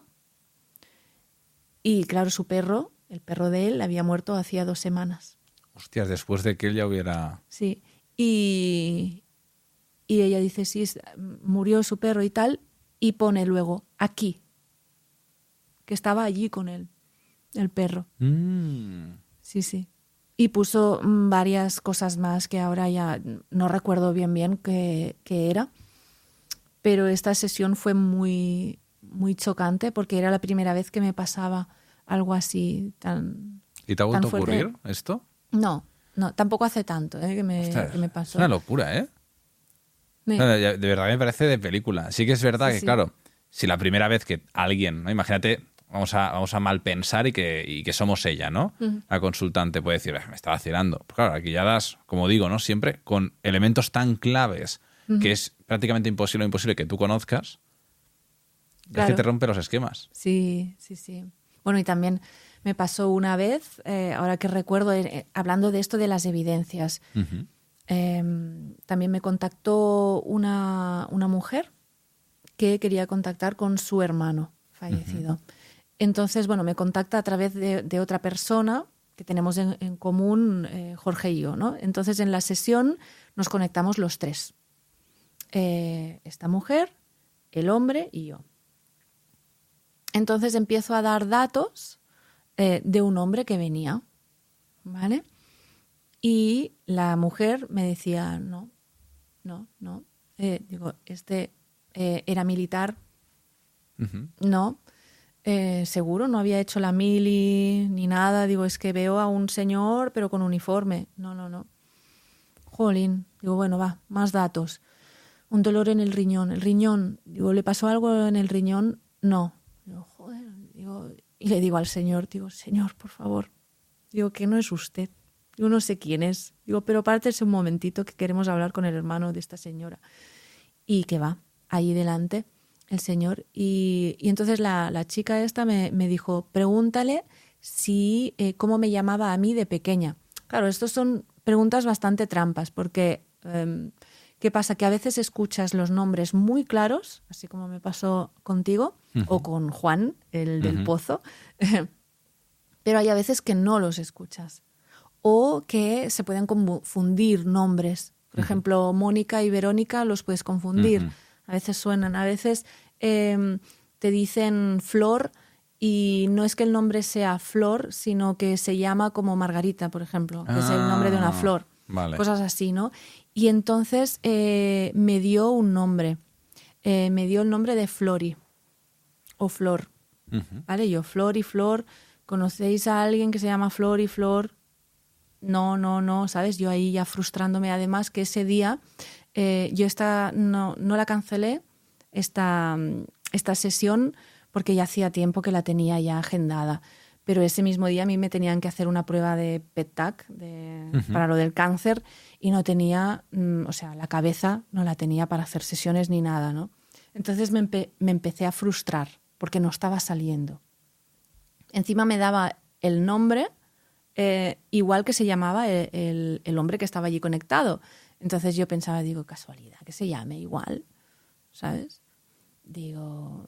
Y claro, su perro, el perro de él, había muerto hacía 2 semanas. Hostias, después de que él ya hubiera... Sí, y ella dice, sí, murió su perro y tal, y pone luego, aquí, que estaba allí con él, el perro. Sí, sí. Y puso varias cosas más que ahora ya no recuerdo bien qué era, pero esta sesión fue muy, muy chocante porque era la primera vez que me pasaba algo así tan... ¿Y te ha vuelto a fuerte. ocurrir esto? No. No, tampoco hace tanto que me Es pasó. una locura, ¿eh? Me- No, de verdad me parece de película. Sí que es verdad Sí, que, sí. claro, si la primera vez que alguien, ¿no? Imagínate, vamos a mal pensar y que somos ella, ¿no? La consultante puede decir, me está vacilando. Pues claro, aquí ya das, como digo, ¿no? Siempre con elementos tan claves que es prácticamente imposible o imposible que tú conozcas, es que Claro. te rompe los esquemas. Sí, sí, sí. Bueno, y también me pasó una vez, ahora que recuerdo, hablando de esto de las evidencias, Ujú. también me contactó una mujer que quería contactar con su hermano fallecido. Entonces, bueno, me contacta a través de otra persona que tenemos en común, Jorge y yo, ¿no? Entonces, en la sesión nos conectamos los tres. Esta mujer, el hombre y yo. Entonces empiezo a dar datos de un hombre que venía, ¿vale? Y la mujer me decía, no. Digo, era militar, Ujú. no. Seguro, no había hecho la mili ni nada. Digo, es que veo a un señor pero con uniforme. No. Jolín, digo, bueno, va, más datos. Un dolor en el riñón. El riñón, digo, ¿le pasó algo en el riñón? No. Digo, joder, digo, y le digo al señor, digo, señor, por favor, digo, que no es usted. Digo, no sé quién es. Digo, pero pártese un momentito que queremos hablar con el hermano de esta señora. Y que va, ahí delante, el señor. Y entonces la chica esta me dijo, pregúntale si cómo me llamaba a mí de pequeña. Claro, estos son preguntas bastante trampas, porque ¿qué pasa? Que a veces escuchas los nombres muy claros, así como me pasó contigo, o con Juan, el del pozo, pero hay a veces que no los escuchas. O que se pueden confundir nombres. Por ejemplo, Mónica y Verónica los puedes confundir. A veces suenan, a veces te dicen Flor y no es que el nombre sea Flor, sino que se llama como Margarita, por ejemplo, que es el nombre de una flor. Vale. Cosas así, ¿no? Y entonces me dio un nombre. Me dio el nombre de Flori o Flor. ¿Vale? Yo, Flor y Flor. ¿Conocéis a alguien que se llama Flor y Flor? No, ¿sabes? Yo ahí ya frustrándome. Además que ese día yo no la cancelé, esta sesión, porque ya hacía tiempo que la tenía ya agendada. Pero ese mismo día a mí me tenían que hacer una prueba de PET-TAC para lo del cáncer y no tenía, o sea, la cabeza no la tenía para hacer sesiones ni nada, ¿no? Entonces me empecé a frustrar porque no estaba saliendo. Encima me daba el nombre igual que se llamaba el hombre que estaba allí conectado. Entonces yo pensaba, digo, casualidad, que se llame igual, ¿sabes? Digo,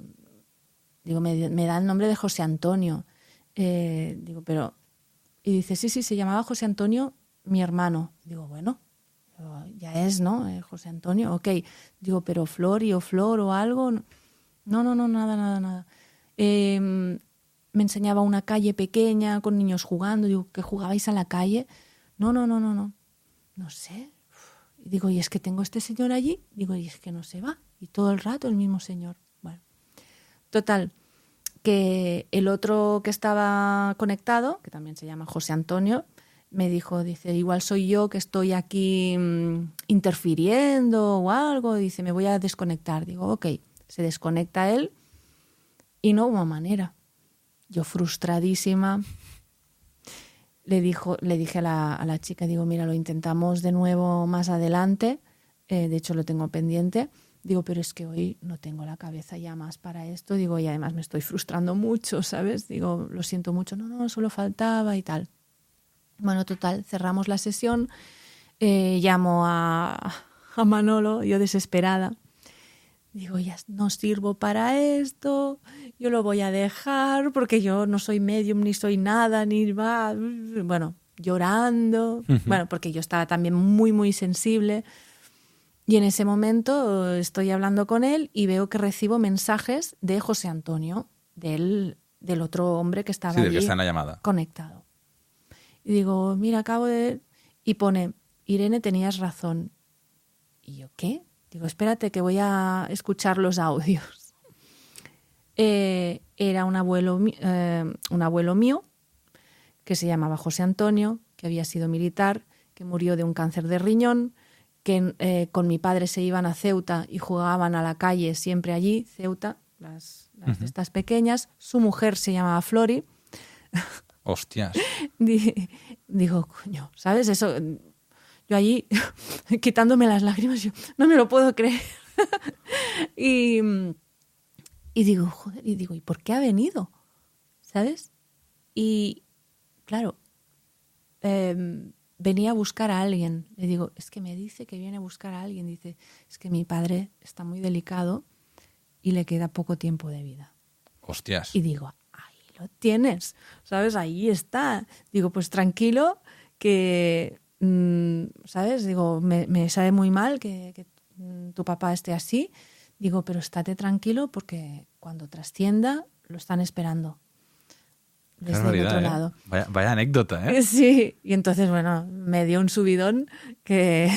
me da el nombre de José Antonio. Digo, pero... Y dice, sí, se llamaba José Antonio, mi hermano. Digo, bueno, ya es, ¿no? José Antonio, ok. Digo, pero Flor o algo. No, nada. Me enseñaba una calle pequeña con niños jugando. Digo, ¿que jugabais a la calle? No. No sé. Y digo, ¿y es que tengo este señor allí? Digo, y es que no se va. Y todo el rato el mismo señor. Bueno, total, que el otro que estaba conectado, que también se llama José Antonio, me dijo, dice, igual soy yo que estoy aquí interfiriendo o algo. Dice, me voy a desconectar. Digo, ok. Se desconecta él y no hubo manera. Yo frustradísima le dije a la chica, digo, mira, lo intentamos de nuevo más adelante, de hecho lo tengo pendiente, digo, pero es que hoy no tengo la cabeza ya más para esto, digo, y además me estoy frustrando mucho, ¿sabes? Digo, lo siento mucho, no, solo faltaba y tal. Bueno, total, cerramos la sesión, llamo a Manolo, yo desesperada. Digo, ya no sirvo para esto, yo lo voy a dejar porque yo no soy medium ni soy nada, ni va. Bueno, llorando. Bueno, porque yo estaba también muy, muy sensible. Y en ese momento estoy hablando con él y veo que recibo mensajes de José Antonio, del otro hombre que estaba del allí que está en la llamada. Conectado. Y digo, mira, acabo de... Y pone, Irene, tenías razón. ¿Y yo qué? Digo, espérate que voy a escuchar los audios. Era un abuelo mío que se llamaba José Antonio, que había sido militar que murió de un cáncer de riñón, que con mi padre se iban a Ceuta y jugaban a la calle siempre allí, Ceuta, las de estas pequeñas. Su mujer se llamaba Flori. Hostias. Digo, coño, ¿sabes? Eso, yo allí quitándome las lágrimas, yo no me lo puedo creer. y digo, joder, ¿y por qué ha venido? ¿Sabes? Y claro, venía a buscar a alguien. Le digo, es que me dice que viene a buscar a alguien. Dice, es que mi padre está muy delicado y le queda poco tiempo de vida. Hostias. Y digo, ahí lo tienes, ¿sabes? Ahí está. Digo, pues tranquilo, que, ¿sabes? Digo, me sabe muy mal que tu papá esté así. Digo, pero estate tranquilo porque cuando trascienda lo están esperando. Desde el otro lado. Vaya anécdota, ¿eh? Sí, y entonces, bueno, me dio un subidón que...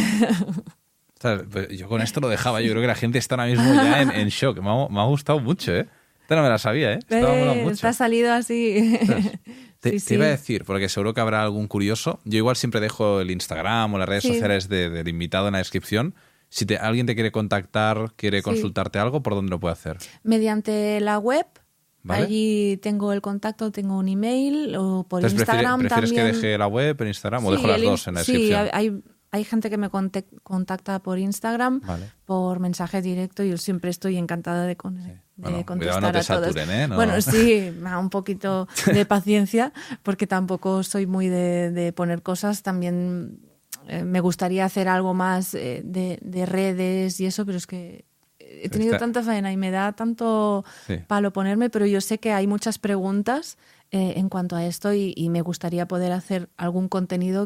Yo con esto lo dejaba. Yo creo que la gente está ahora mismo ya en shock. Me ha gustado mucho, ¿eh? Esta no me la sabía, ¿eh? Te ha salido así. Te iba a decir, porque seguro que habrá algún curioso. Yo igual siempre dejo el Instagram o las redes sociales del invitado en la descripción. Si alguien te quiere contactar, quiere consultarte algo, ¿por dónde lo puede hacer? Mediante la web. ¿Vale? Allí tengo el contacto, tengo un email o por Instagram ¿Prefieres también. que deje la web en Instagram o dejo las dos en la descripción? Sí, hay gente que me contacta por Instagram, por mensaje directo y yo siempre estoy encantada de contestar cuidado, no te a todos. saturen, ¿eh? No. Bueno, sí, un poquito de paciencia porque tampoco soy muy de poner cosas. También me gustaría hacer algo más de redes y eso, pero es que he tenido tanta faena y me da tanto palo ponerme, pero yo sé que hay muchas preguntas en cuanto a esto y me gustaría poder hacer algún contenido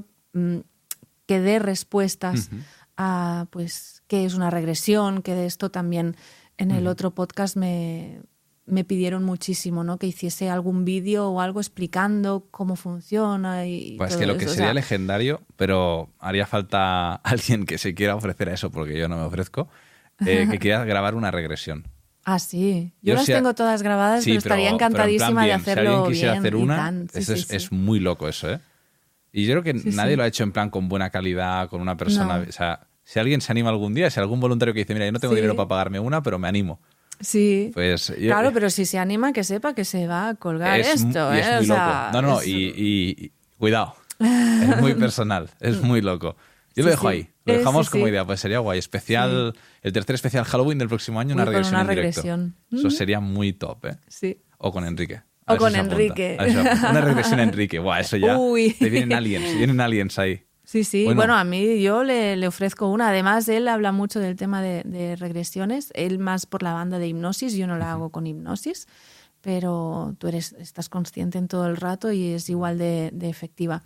que dé respuestas a pues qué es una regresión, que de esto también en el otro podcast me pidieron muchísimo, ¿no? Que hiciese algún vídeo o algo explicando cómo funciona y pues todo que lo que eso. sería legendario, pero haría falta alguien que se quiera ofrecer a eso, porque yo no me ofrezco, que quiera grabar una regresión. Ah, sí. Yo las tengo todas grabadas, pero estaría encantadísima de hacerlo bien. Si alguien quisiera hacer una, es muy loco eso, ¿eh? Y yo creo que nadie lo ha hecho en plan con buena calidad, con una persona... No. O sea, si alguien se anima algún día, si algún voluntario que dice, mira, yo no tengo dinero para pagarme una, pero me animo. Sí. Pues claro, pero si se anima, que sepa que se va a colgar esto. Y es muy loco. No, y cuidado. Es muy personal, es muy loco. Yo lo dejo ahí. Lo dejamos como idea, pues sería guay. Especial, el tercer especial Halloween del próximo año, una regresión en directo. Eso sería muy top, ¿eh? Sí. O con Enrique. O con Enrique. Una regresión a Enrique. Buah, eso ya. Te vienen aliens ahí. Sí. Bueno, a mí yo le ofrezco una. Además, él habla mucho del tema de regresiones. Él más por la banda de hipnosis. Yo no la hago con hipnosis. Pero tú estás consciente en todo el rato y es igual de efectiva.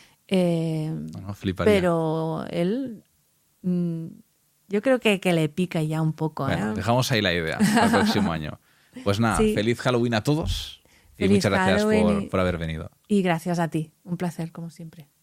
Fliparía. Pero él... yo creo que le pica ya un poco. Bueno, dejamos ahí la idea para el próximo año. Pues nada, feliz Halloween a todos. Y muchas gracias por haber venido. Y gracias a ti. Un placer, como siempre.